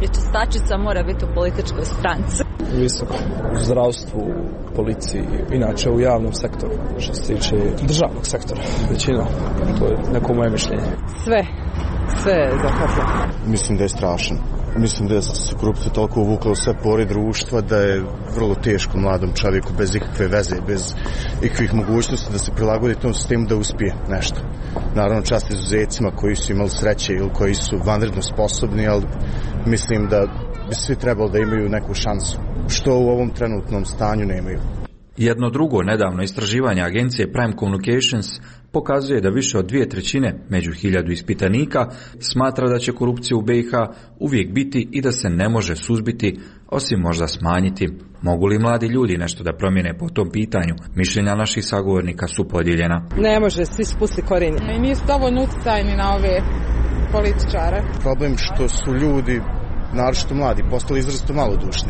i čistačica mora biti u političkoj stranci. Visoko u zdravstvu, policiji, inače u javnom sektoru, što se tiče državnog sektora, većina, to je neko moje mišljenje. Sve, sve je zahvatilo. Mislim da je strašan. Mislim da se korupcija toliko uvukla u sve pore društva da je vrlo teško mladom čovjeku bez ikakve veze, bez ikakvih mogućnosti da se prilagodi tom sistemu da uspije nešto. Naravno čast izuzecima koji su imali sreće ili koji su vanredno sposobni, ali mislim da bi svi trebalo da imaju neku šansu, što u ovom trenutnom stanju nemaju. Jedno drugo nedavno istraživanje agencije Prime Communications pokazuje da više od dvije trećine među hiljadu ispitanika smatra da će korupcija u B i H uvijek biti i da se ne može suzbiti, osim možda smanjiti. Mogu li mladi ljudi nešto da promijene po tom pitanju? Mišljenja naših sagovornika su podijeljena. Ne može, svi spusti korenje. I nisu dovoljno utjecajni na ove političare. Problem što su ljudi, naročito mladi, postali izrazito malodušni.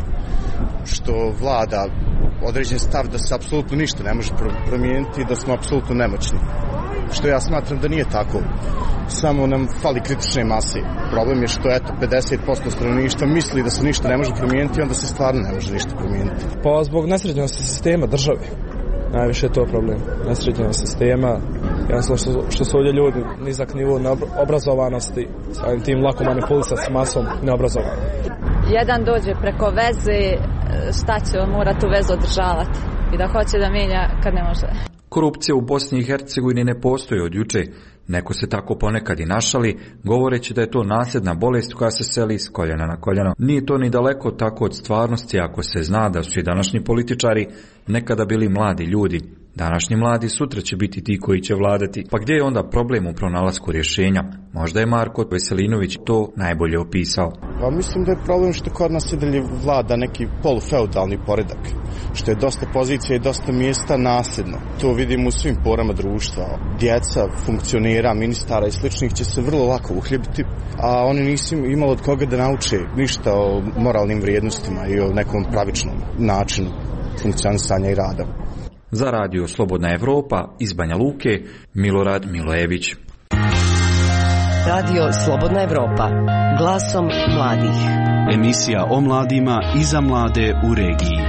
Što vlada određen stav da se apsolutno ništa ne može promijeniti i da smo apsolutno nemoćni. Što ja smatram da nije tako. Samo nam fali kritične mase. Problem je što eto pedeset posto stanovništva misli da se ništa ne može promijeniti i onda se stvarno ne može ništa promijeniti. Pa zbog nesređenosti sistema države. Najviše je to problem. Nesređenost sistema, jasno što, što su ovdje ljudi nizak nivo obrazovanosti, samim tim lako manipulisati s masom neobrazovani. Jedan dođe preko veze, šta će on mora tu vezu održavati i da hoće da mijenja kad ne može. Korupcija u Bosni i Hercegovini ne postoji od juče. Neko se tako ponekad i našali, govoreći da je to nasljedna bolest koja se seli s koljena na koljeno. Nije to ni daleko tako od stvarnosti ako se zna da su i današnji političari nekada bili mladi ljudi. Današnji mladi sutra će biti ti koji će vladati. Pa gdje je onda problem u pronalasku rješenja? Možda je Marko Veselinović to najbolje opisao. Pa mislim da je problem što kod nas i dalje vlada neki polufeudalni poredak. Što je dosta pozicija i dosta mjesta nasljedno. To vidimo u svim porama društva. Djeca, funkcionera, ministara i sličnih će se vrlo lako uhljebiti, a oni nisu imali od koga da nauče ništa o moralnim vrijednostima i o nekom pravičnom načinu funkcionisanja i rada. Za radio Slobodna Evropa iz Banja Luke, Milorad Milojević. Radio Slobodna Evropa, glasom mladih. Emisija o mladima i za mlade u regiji.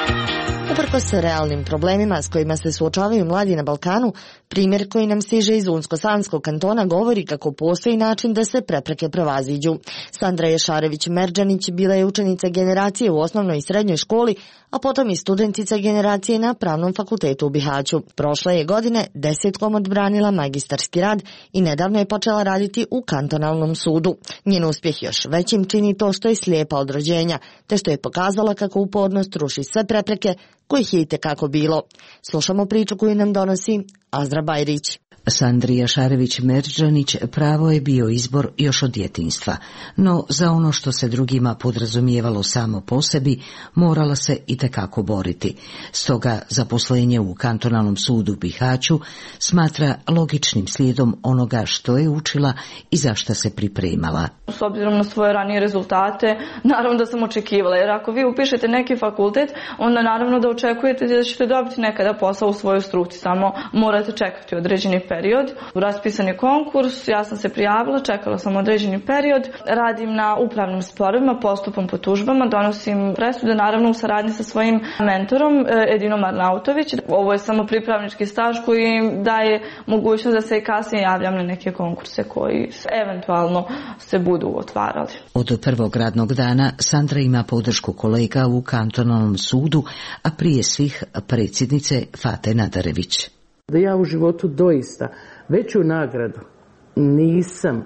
Uprkos realnim problemima s kojima se suočavaju mladi na Balkanu, primjer koji nam stiže iz Unsko-Sanskog kantona govori kako postoji način da se prepreke prevaziđu. Sandra Ješarević-Merdžanić bila je učenica generacije u osnovnoj i srednjoj školi, a potom i studentica generacije na Pravnom fakultetu u Bihaću. Prošle je godine desetkom odbranila magistarski rad i nedavno je počela raditi u kantonalnom sudu. Njen uspjeh još većim čini to što je slijepa od rođenja, te što je pokazala kako upornost ruši sve prepreke kojih je itekako bilo. Slušamo priču koju nam donosi Azra Bajrić. Sandrija Šarević-Merdžanić pravo je bio izbor još od djetinjstva, no za ono što se drugima podrazumijevalo samo po sebi, morala se itekako boriti. Stoga zaposlenje u kantonalnom sudu u Bihaću smatra logičnim slijedom onoga što je učila i za šta se pripremala. S obzirom na svoje ranije rezultate, naravno da sam očekivala, jer ako vi upišete neki fakultet, onda naravno da očekujete da ćete dobiti nekada posao u svojoj struci, samo morate čekati određeni period. period. Raspisan je konkurs, ja sam se prijavila, čekala sam određeni period, radim na upravnim sporovima, postupom po tužbama, donosim presude, naravno u saradnji sa svojim mentorom Edinom Arnautović. Ovo je samo pripravnički staž koji daje mogućnost da se i kasnije javljam na neke konkurse koji eventualno se budu otvarali. Od prvog radnog dana Sandra ima podršku kolega u kantonalnom sudu, a prije svih predsjednice Fate Nadarević. Da ja u životu doista veću nagradu nisam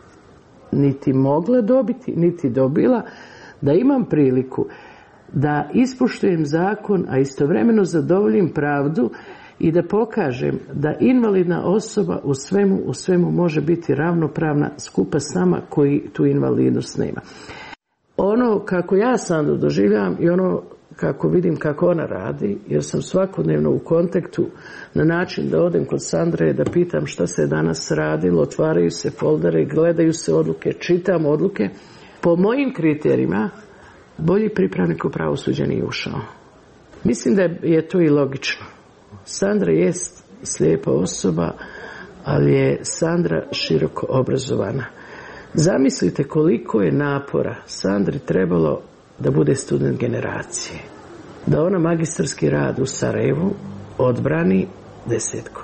niti mogla dobiti, niti dobila, da imam priliku da ispoštujem zakon, a istovremeno zadovoljim pravdu i da pokažem da invalidna osoba u svemu, u svemu može biti ravnopravna skupa s nama koji tu invalidnost nema. Ono kako ja Sandru doživljavam i ono kako vidim kako ona radi, jer sam svakodnevno u kontaktu na način da odem kod Sandre, da pitam šta se danas radilo, otvaraju se foldere, gledaju se odluke, čitam odluke. Po mojim kriterijima, bolji pripravnik u pravosuđe nije ušao. Mislim da je to i logično. Sandra jest slijepa osoba, ali je Sandra široko obrazovana. Zamislite koliko je napora Sandri trebalo da bude student generacije. Da ona magistarski rad u Sarajevu odbrani desetkom.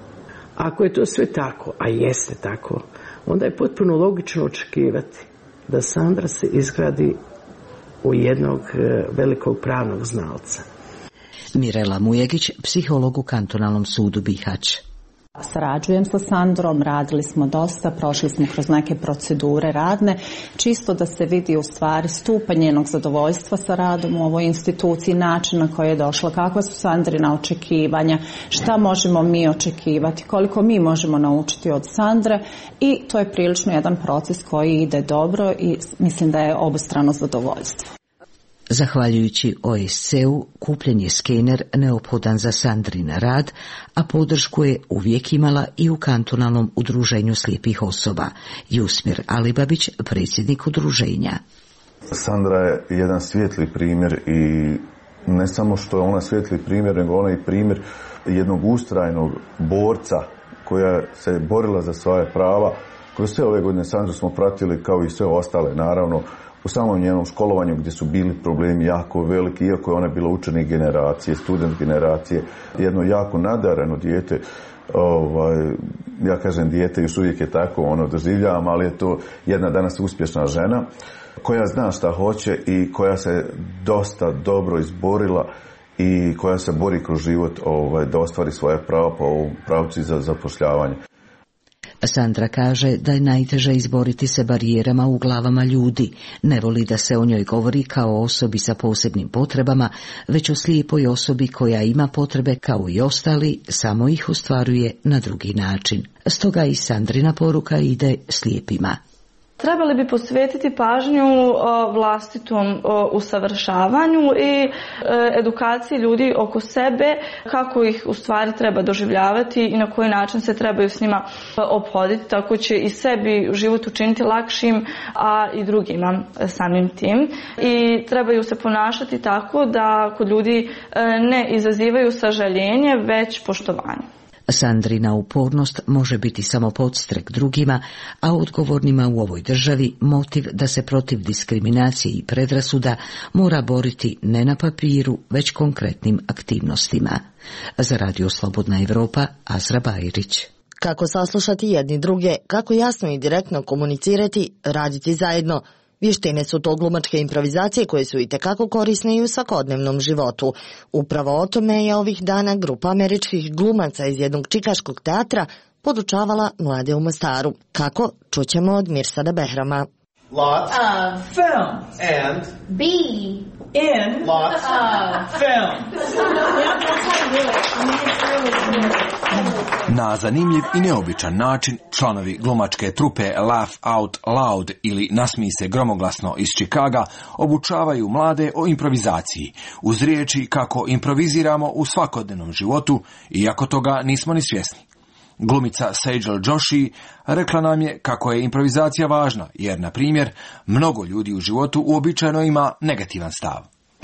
Ako je to sve tako, a jeste tako, onda je potpuno logično očekivati da Sandra se izgradi u jednog velikog pravnog znalca. Mirela Mujegić, psiholog u Kantonalnom sudu Bihać. Sarađujem sa Sandrom, radili smo dosta, prošli smo kroz neke procedure radne, čisto da se vidi u stvari stupanj njenog zadovoljstva sa radom u ovoj instituciji, način na koji je došla, kakva su Sandrina očekivanja, šta možemo mi očekivati, koliko mi možemo naučiti od Sandre, i to je prilično jedan proces koji ide dobro i mislim da je obostrano zadovoljstvo. Zahvaljujući O S C-u, kupljen je skener neophodan za Sandrin rad, a podršku je uvijek imala i u Kantonalnom udruženju slijepih osoba. Jusmir Alibabić, predsjednik udruženja. Sandra je jedan svijetli primjer i ne samo što je ona svijetli primjer, nego ona i primjer jednog ustrajnog borca koja se borila za svoje prava. Kroz sve ove godine Sandru smo pratili kao i sve ostale, naravno, u samom njenom školovanju gdje su bili problemi jako veliki, iako je ona bila učenik generacije, student generacije, jedno jako nadareno dijete, ovaj, ja kažem dijete, još uvijek je tako, ono doživljavam, ali je to jedna danas uspješna žena koja zna šta hoće i koja se dosta dobro izborila i koja se bori kroz život ovaj, da ostvari svoje pravo po ovom pravcu za zapošljavanje. Sandra kaže da je najteže izboriti se barijerama u glavama ljudi. Ne voli da se o njoj govori kao o osobi sa posebnim potrebama, već o slijepoj osobi koja ima potrebe kao i ostali, samo ih ostvaruje na drugi način. Stoga i Sandrina poruka ide slijepima. Trebali bi posvetiti pažnju o vlastitom o usavršavanju i e, edukaciji ljudi oko sebe, kako ih u stvari treba doživljavati i na koji način se trebaju s njima ophoditi, tako će i sebi život učiniti lakšim, a i drugima samim tim. I trebaju se ponašati tako da kod ljudi e, ne izazivaju sažaljenje, već poštovanje. Sandrina upornost može biti samo podstrek drugima, a odgovornima u ovoj državi motiv da se protiv diskriminacije i predrasuda mora boriti ne na papiru, već konkretnim aktivnostima. Za Radio Slobodna Evropa, Azra Bajrić. Kako saslušati jedni druge, kako jasno i direktno komunicirati, raditi zajedno. Vještine su to glumačke improvizacije koje su itekako korisne i u svakodnevnom životu. Upravo o tome je ovih dana grupa američkih glumaca iz jednog čikaškog teatra podučavala mlade u Mostaru. Kako? Čućemo od Mirsada Behrama. Lots of film and be in lots of film. Na zanimljiv i neobičan način članovi glumačke trupe Laugh Out Loud ili Nasmij se gromoglasno iz Čikaga obučavaju mlade o improvizaciji uz riječi kako improviziramo u svakodnevnom životu, iako toga nismo ni svjesni. Glumica Sejal Joshi rekla nam je kako je improvizacija važna, jer, na primjer, mnogo ljudi u životu uobičajeno ima negativan stav.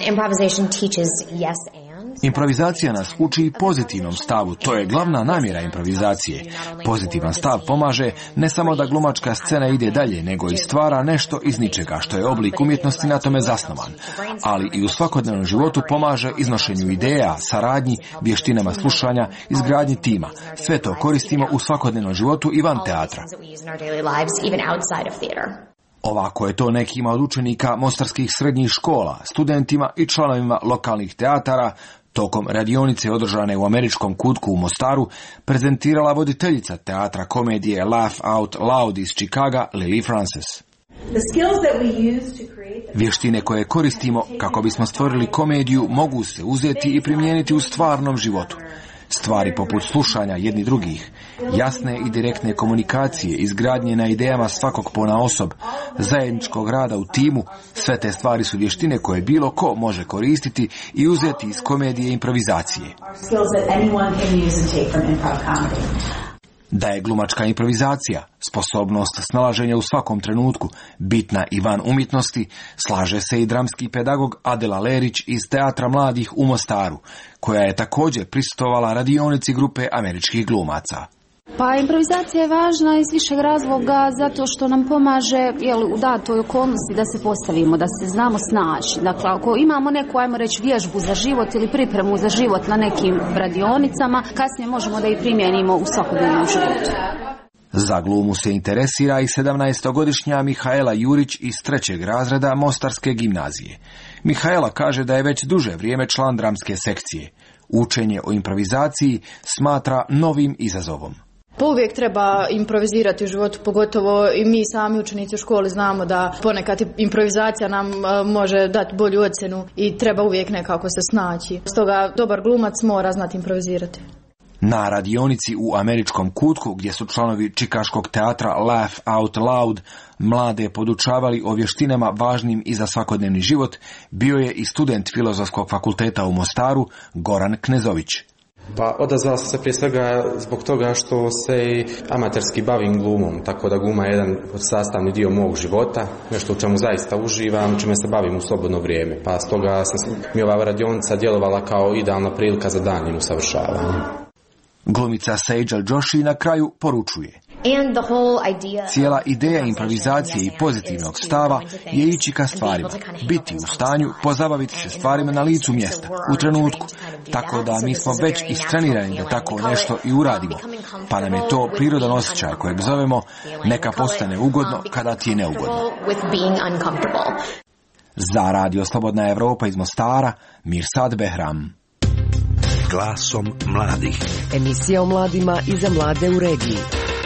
Improvizacija nas uči pozitivnom stavu, to je glavna namjera improvizacije. Pozitivan stav pomaže ne samo da glumačka scena ide dalje, nego i stvara nešto iz ničega, što je oblik umjetnosti na tome zasnovan. Ali i u svakodnevnom životu pomaže iznošenju ideja, saradnji, vještinama slušanja, izgradnji tima. Sve to koristimo u svakodnevnom životu i van teatra. Ovako je to nekima od učenika mostarskih srednjih škola, studentima i članovima lokalnih teatara tokom radionice održane u američkom kutku u Mostaru prezentirala voditeljica teatra komedije Laugh Out Loud iz Čikaga, Lily Frances. Vještine koje koristimo kako bismo stvorili komediju mogu se uzeti i primijeniti u stvarnom životu. Stvari poput slušanja jedni drugih, jasne i direktne komunikacije, izgradnje na idejama svakog ponaosob, zajedničkog rada u timu, sve te stvari su vještine koje bilo ko može koristiti i uzeti iz komedije improvizacije. Da je glumačka improvizacija, sposobnost snalaženja u svakom trenutku, bitna i van umjetnosti, slaže se i dramski pedagog Adela Lerić iz Teatra mladih u Mostaru, koja je također prisustvovala radionici grupe američkih glumaca. Pa improvizacija je važna iz višeg razloga zato što nam pomaže jel, u datoj okolnosti da se postavimo, da se znamo snaći. Dakle, ako imamo neku, ajmo reći, vježbu za život ili pripremu za život na nekim radionicama, kasnije možemo da i primijenimo u svakodnevnom životu. Za glumu se interesira i sedamnaestogodišnja Mihaela Jurić iz trećeg razreda Mostarske gimnazije. Mihaela kaže da je već duže vrijeme član dramske sekcije. Učenje o improvizaciji smatra novim izazovom. Pa uvijek treba improvizirati u životu, pogotovo i mi sami učenici u školi znamo da ponekad improvizacija nam može dati bolju ocjenu i treba uvijek nekako se snaći. Stoga dobar glumac mora znati improvizirati. Na radionici u američkom kutku, gdje su članovi čikaškog teatra Laugh Out Loud mlade podučavali o vještinama važnim i za svakodnevni život, bio je i student Filozofskog fakulteta u Mostaru Goran Knezović. Pa odazvao sam se prije svega zbog toga što se i amaterski bavim glumom, tako da gluma je jedan sastavni dio mog života, nešto u čemu zaista uživam, čime se bavim u slobodno vrijeme, pa stoga sam mi ova radionica djelovala kao idealna prilika za daljnje usavršavanje. Glumica Sejal Joshi na kraju poručuje: cijela ideja improvizacije i pozitivnog stava je ići ka stvarima, biti u stanju pozabaviti se stvarima na licu mjesta, u trenutku, tako da mi smo već istrenirani da tako nešto i uradimo, pa nam je to prirodan osjećaj kojeg zovemo neka postane ugodno kada ti je neugodno. Za Radio Slobodna Evropa iz Mostara, Mirsad Behram. Glasom mladih. Emisija o mladima i za mlade u regiji.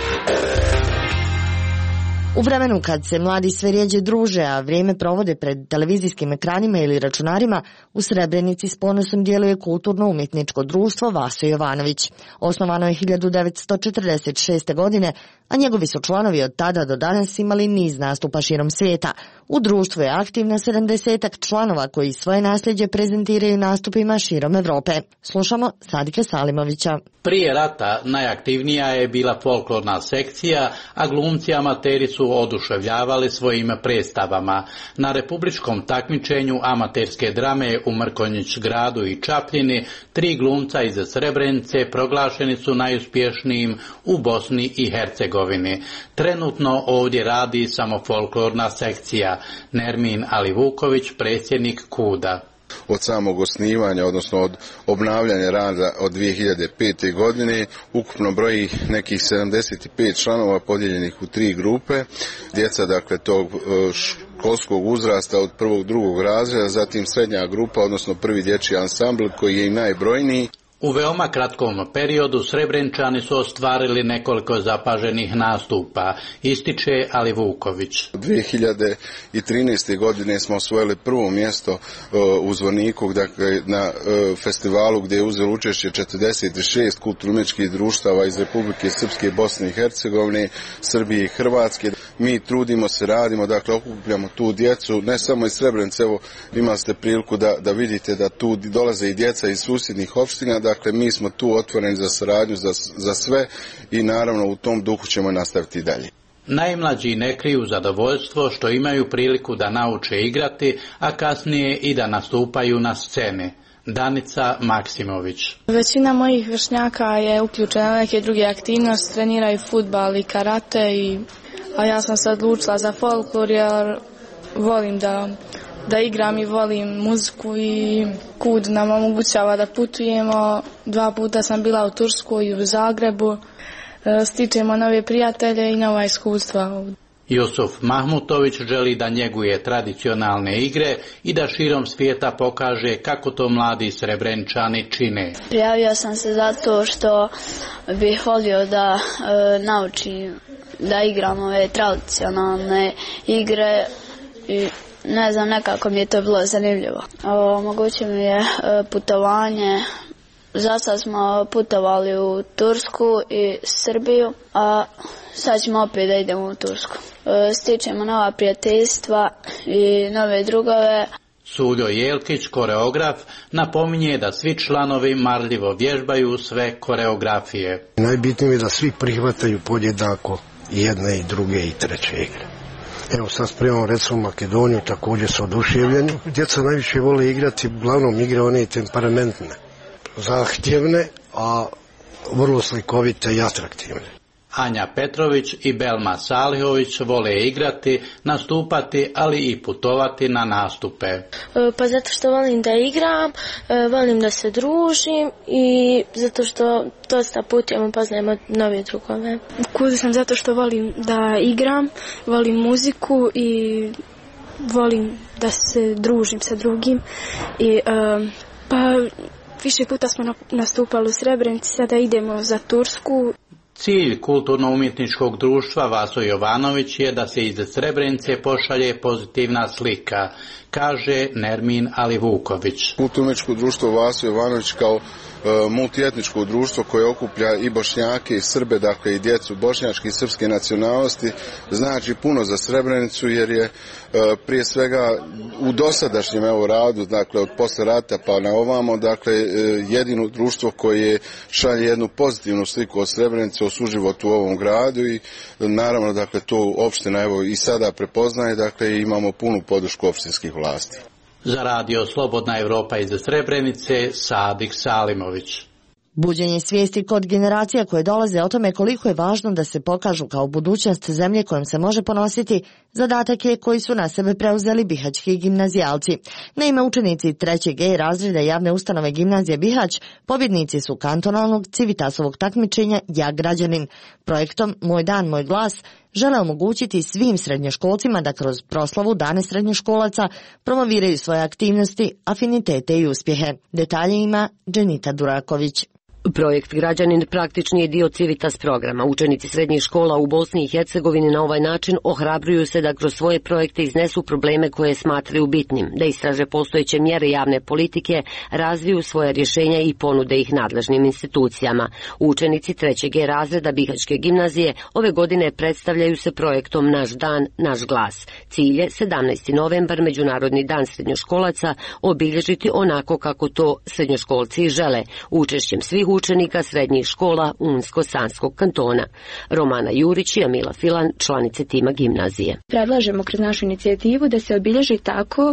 U vremenu kad se mladi sve rjeđe druže, a vrijeme provode pred televizijskim ekranima ili računarima, u Srebrenici s ponosom djeluje kulturno-umjetničko društvo Vaso Jovanović. Osnovano je hiljadu devetsto četrdeset šeste. godine, a njegovi su članovi od tada do danas imali niz nastupa širom svijeta. U društvu je aktivno sedamdesetak članova koji svoje nasljeđe prezentiraju nastupima širom Europe. Slušamo Sadike Salimovića. Prije rata najaktivnija je bila folklorna sekcija, a glumci amateri su oduševljavali svojim predstavama. Na republičkom takmičenju amaterske drame u Mrkonjić gradu i Čapljini tri glumca iz Srebrenice proglašeni su najuspješnijim u Bosni i Hercegovini. Trenutno ovdje radi samo folklorna sekcija. Nermin Alivuković, predsjednik KUD-a. Od samog osnivanja, odnosno od obnavljanja rada od dvije hiljade pete. godine, ukupno broji nekih sedamdeset pet članova podijeljenih u tri grupe. Djeca, dakle, tog školskog uzrasta od prvog, drugog razreda, zatim srednja grupa, odnosno prvi dječji ansambl koji je i najbrojniji. U veoma kratkom periodu Srebrenčani su ostvarili nekoliko zapaženih nastupa, ističe Alivuković. dvije hiljade trinaeste. godine smo osvojili prvo mjesto u Zvorniku, dakle, na festivalu gdje je uzelo učešće četrdeset šest kulturno-umjetničkih društava iz Republike Srpske, Bosne i Hercegovine, Srbije i Hrvatske. Mi trudimo se, radimo, dakle, okupljamo tu djecu, ne samo iz Srebrenice, evo imali ste priliku da, da vidite da tu dolaze i djeca iz susjednih opština. Dakle, mi smo tu otvoreni za saradnju, za, za sve i naravno u tom duhu ćemo nastaviti i dalje. Najmlađi ne kriju zadovoljstvo što imaju priliku da nauče igrati, a kasnije i da nastupaju na sceni. Danica Maksimović. Većina mojih vršnjaka je uključena na neke druge aktivnosti, treniraju fudbal i karate, i, a ja sam se odlučila za folklor jer volim da da igram i volim muziku i KUD nam omogućava da putujemo. Dva puta sam bila u Turskoj i u Zagrebu. Stičemo nove prijatelje i nova iskustva. Jusuf Mahmutović želi da njeguje tradicionalne igre i da širom svijeta pokaže kako to mladi Srebrenčani čine. Prijavio sam se zato što bih volio da e, naučim da igram ove tradicionalne igre i ne znam, nekako mi je to bilo zanimljivo. Omogućio mi je putovanje. Za sad smo putovali u Tursku i Srbiju, a sad ćemo opet da idemo u Tursku. Stičemo nova prijateljstva i nove drugove. Suljo Jelkić, koreograf, napominje da svi članovi marljivo vježbaju sve koreografije. Najbitnije je da svi prihvataju podjednako i jedne i druge i treće igre. Evo sad spremamo recimo Makedoniju, također su oduševljeni. Djeca najviše vole igrati, uglavnom igre one temperamentne, zahtjevne, a vrlo slikovite i atraktivne. Anja Petrović i Belma Salihović vole igrati, nastupati, ali i putovati na nastupe. Pa zato što volim da igram, volim da se družim i zato što dosta putujemo, poznajemo nove drugove. Cool sam zato što volim da igram, volim muziku i volim da se družim sa drugim. I, pa više puta smo nastupali u Srebrenici, sada idemo za Tursku. Cilj kulturno-umjetničkog društva Vaso Jovanović je da se iz Srebrenice pošalje pozitivna slika, kaže Nermin Alivuković. Kulturno-umjetničko društvo Vaso Jovanović kao e, multietničko društvo koje okuplja i Bošnjake i Srbe, dakle i djecu bošnjačke i srpske nacionalnosti, znači puno za Srebrenicu jer je e, prije svega u dosadašnjem evo radu, dakle od posle rata pa na ovamo, dakle e, jedino društvo koje šalje jednu pozitivnu sliku od Srebrenice, o suživotu u ovom gradu i naravno dakle to opština evo i sada prepoznaje, dakle imamo punu podršku opštinskih vlasti. Za radio Slobodna Evropa iz Srebrenice, Sadik Salimović. Buđenje svijesti kod generacija koje dolaze o tome koliko je važno da se pokažu kao budućnost zemlje kojom se može ponositi, zadatak je koji su na sebe preuzeli bihaćki gimnazijalci. Naime, učenici trećeg E razreda javne ustanove gimnazije Bihać pobjednici su kantonalnog Civitasovog takmičenja Ja građanin. Projektom Moj dan, moj glas žele omogućiti svim srednjoškolcima da kroz proslavu Dane srednjoškolaca promoviraju svoje aktivnosti, afinitete i uspjehe. Detalje ima Dženita Duraković. Projekt Građanin praktični je dio Civitas programa. Učenici srednjih škola u Bosni i Hercegovini na ovaj način ohrabruju se da kroz svoje projekte iznesu probleme koje smatraju bitnim, da istraže postojeće mjere javne politike, razviju svoje rješenja i ponude ih nadležnim institucijama. Učenici trećeg E razreda Bihaćke gimnazije ove godine predstavljaju se projektom Naš dan, naš glas. Cilj je sedamnaesti novembar, Međunarodni dan srednjoškolaca, obilježiti onako kako to srednjoškolci žele, učešćem svih učenika srednjih škola Unsko-Sanskog kantona. Romana Jurić i Amila Filan, članice tima gimnazije. Predlažemo kroz našu inicijativu da se obilježi tako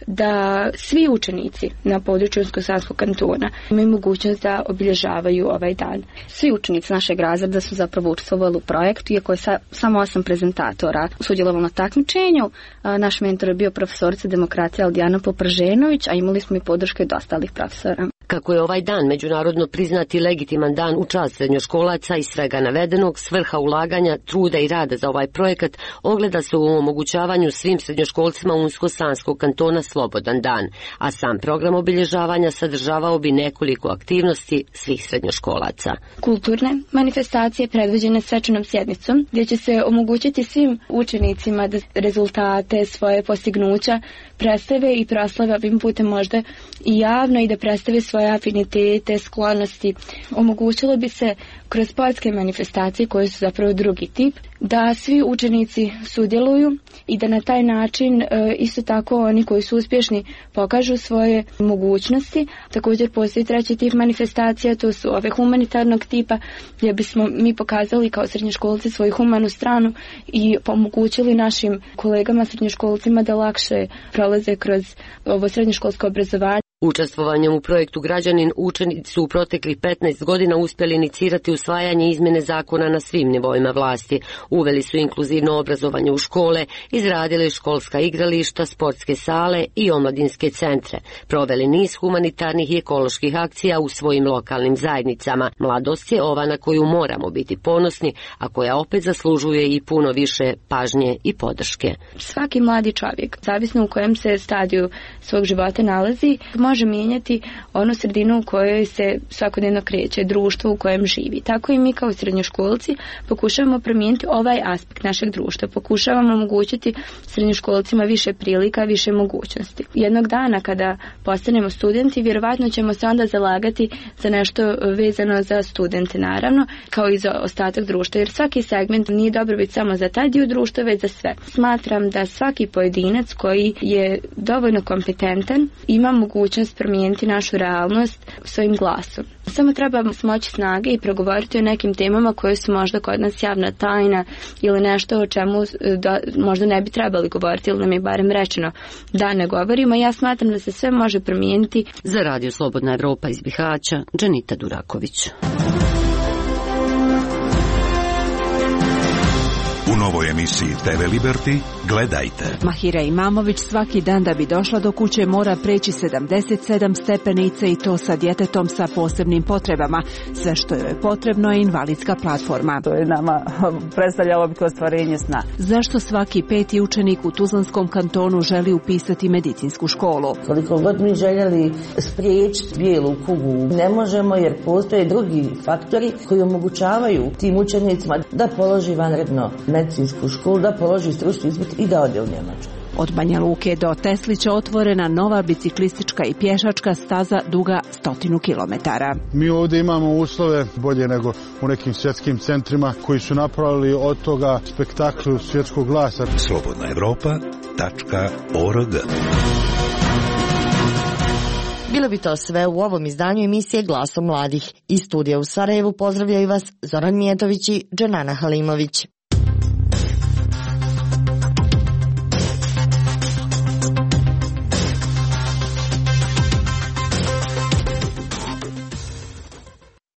da svi učenici na području Unsko-Sanskog kantona imaju mogućnost da obilježavaju ovaj dan. Svi učenici našeg razreda su zapravo učestvovali u projektu, iako je sa, samo osam prezentatora sudjelovalo na takmičenju. Naš mentor je bio profesorica demokracije Aldijana Poprženović, a imali smo i podršku od ostalih profesora. Kako je ovaj dan međunarodno priznati legitiman dan u čast srednjoškolaca i svega navedenog, svrha ulaganja, truda i rada za ovaj projekat ogleda se u omogućavanju svim srednjoškolcima Unsko-Sanskog kantona slobodan dan, a sam program obilježavanja sadržavao bi nekoliko aktivnosti svih srednjoškolaca. Kulturne manifestacije predvođene svečanom sjednicom, gdje će se omogućiti svim učenicima da rezultate, svoje postignuća predstave i proslave ovim putem možda i javno i da predstave svoje afinitete, sklonosti. Omogućilo bi se kroz sportske manifestacije koje su zapravo drugi tip, da svi učenici sudjeluju i da na taj način e, isto tako oni koji su uspješni pokažu svoje mogućnosti. Također postoji treći tip manifestacija, to su ove humanitarnog tipa, gdje bismo mi pokazali kao srednjoškolci svoju humanu stranu i omogućili našim kolegama srednjoškolcima da lakše prolaze kroz ovo srednjoškolsko obrazovanje. Učestvovanjem u projektu Građanin učenici su u proteklih petnaest godina uspjeli inicirati usvajanje izmjene zakona na svim nivoima vlasti. Uveli su inkluzivno obrazovanje u škole, izradili školska igrališta, sportske sale i omladinske centre. Proveli niz humanitarnih i ekoloških akcija u svojim lokalnim zajednicama. Mladost je ova na koju moramo biti ponosni, a koja opet zaslužuje i puno više pažnje i podrške. Svaki mladi čovjek, zavisno u kojem se stadiju svog života nalazi, može mijenjati onu sredinu u kojoj se svakodnevno kreće, društvo u kojem živi. Tako i mi kao srednjoškolci pokušavamo promijeniti ovaj aspekt našeg društva. Pokušavamo omogućiti srednjoškolcima više prilika, više mogućnosti. Jednog dana kada postanemo studenti, vjerovatno ćemo se onda zalagati za nešto vezano za studente, naravno, kao i za ostatak društva, jer svaki segment nije dobrobit samo za taj dio društva, već za sve. Smatram da svaki pojedinac koji je dovoljno kompetentan ima mogućnost promijeniti našu realnost svojim glasom. Samo treba smoći snage i progovoriti o nekim temama koje su možda kod nas javna tajna ili nešto o čemu da, možda ne bi trebali govoriti ili nam je barem rečeno da ne govorimo. Ja smatram da se sve može promijeniti. Za Radio Slobodna Evropa iz Bihaća, Dženita Duraković. U novoj emisiji te ve Liberty gledajte. Mahira Imamović svaki dan da bi došla do kuće mora preći sedamdeset sedam stepenica i to sa djetetom sa posebnim potrebama. Sve što joj je potrebno je invalidska platforma. To je nama predstavljalo bi ostvarenje sna. Zašto svaki peti učenik u Tuzlanskom kantonu želi upisati medicinsku školu? Koliko god mi željeli spriječiti bijelu kugu, ne možemo jer postoje drugi faktori koji omogućavaju tim učenicima da položi vanredno medicinsku školu, da položi stručni ispit i da ode u Njemačku. Od Banja Luke do Teslića otvorena nova biciklistička i pješačka staza duga stotinu kilometara. Mi ovdje imamo uslove bolje nego u nekim svjetskim centrima koji su napravili od toga spektakl svjetskog glasa. slobodna evropa tačka org. Bilo bi to sve u ovom izdanju emisije Glasom mladih. Iz studija u Sarajevu pozdravljaju vas Zoran Mijetović i Dženana Halimović.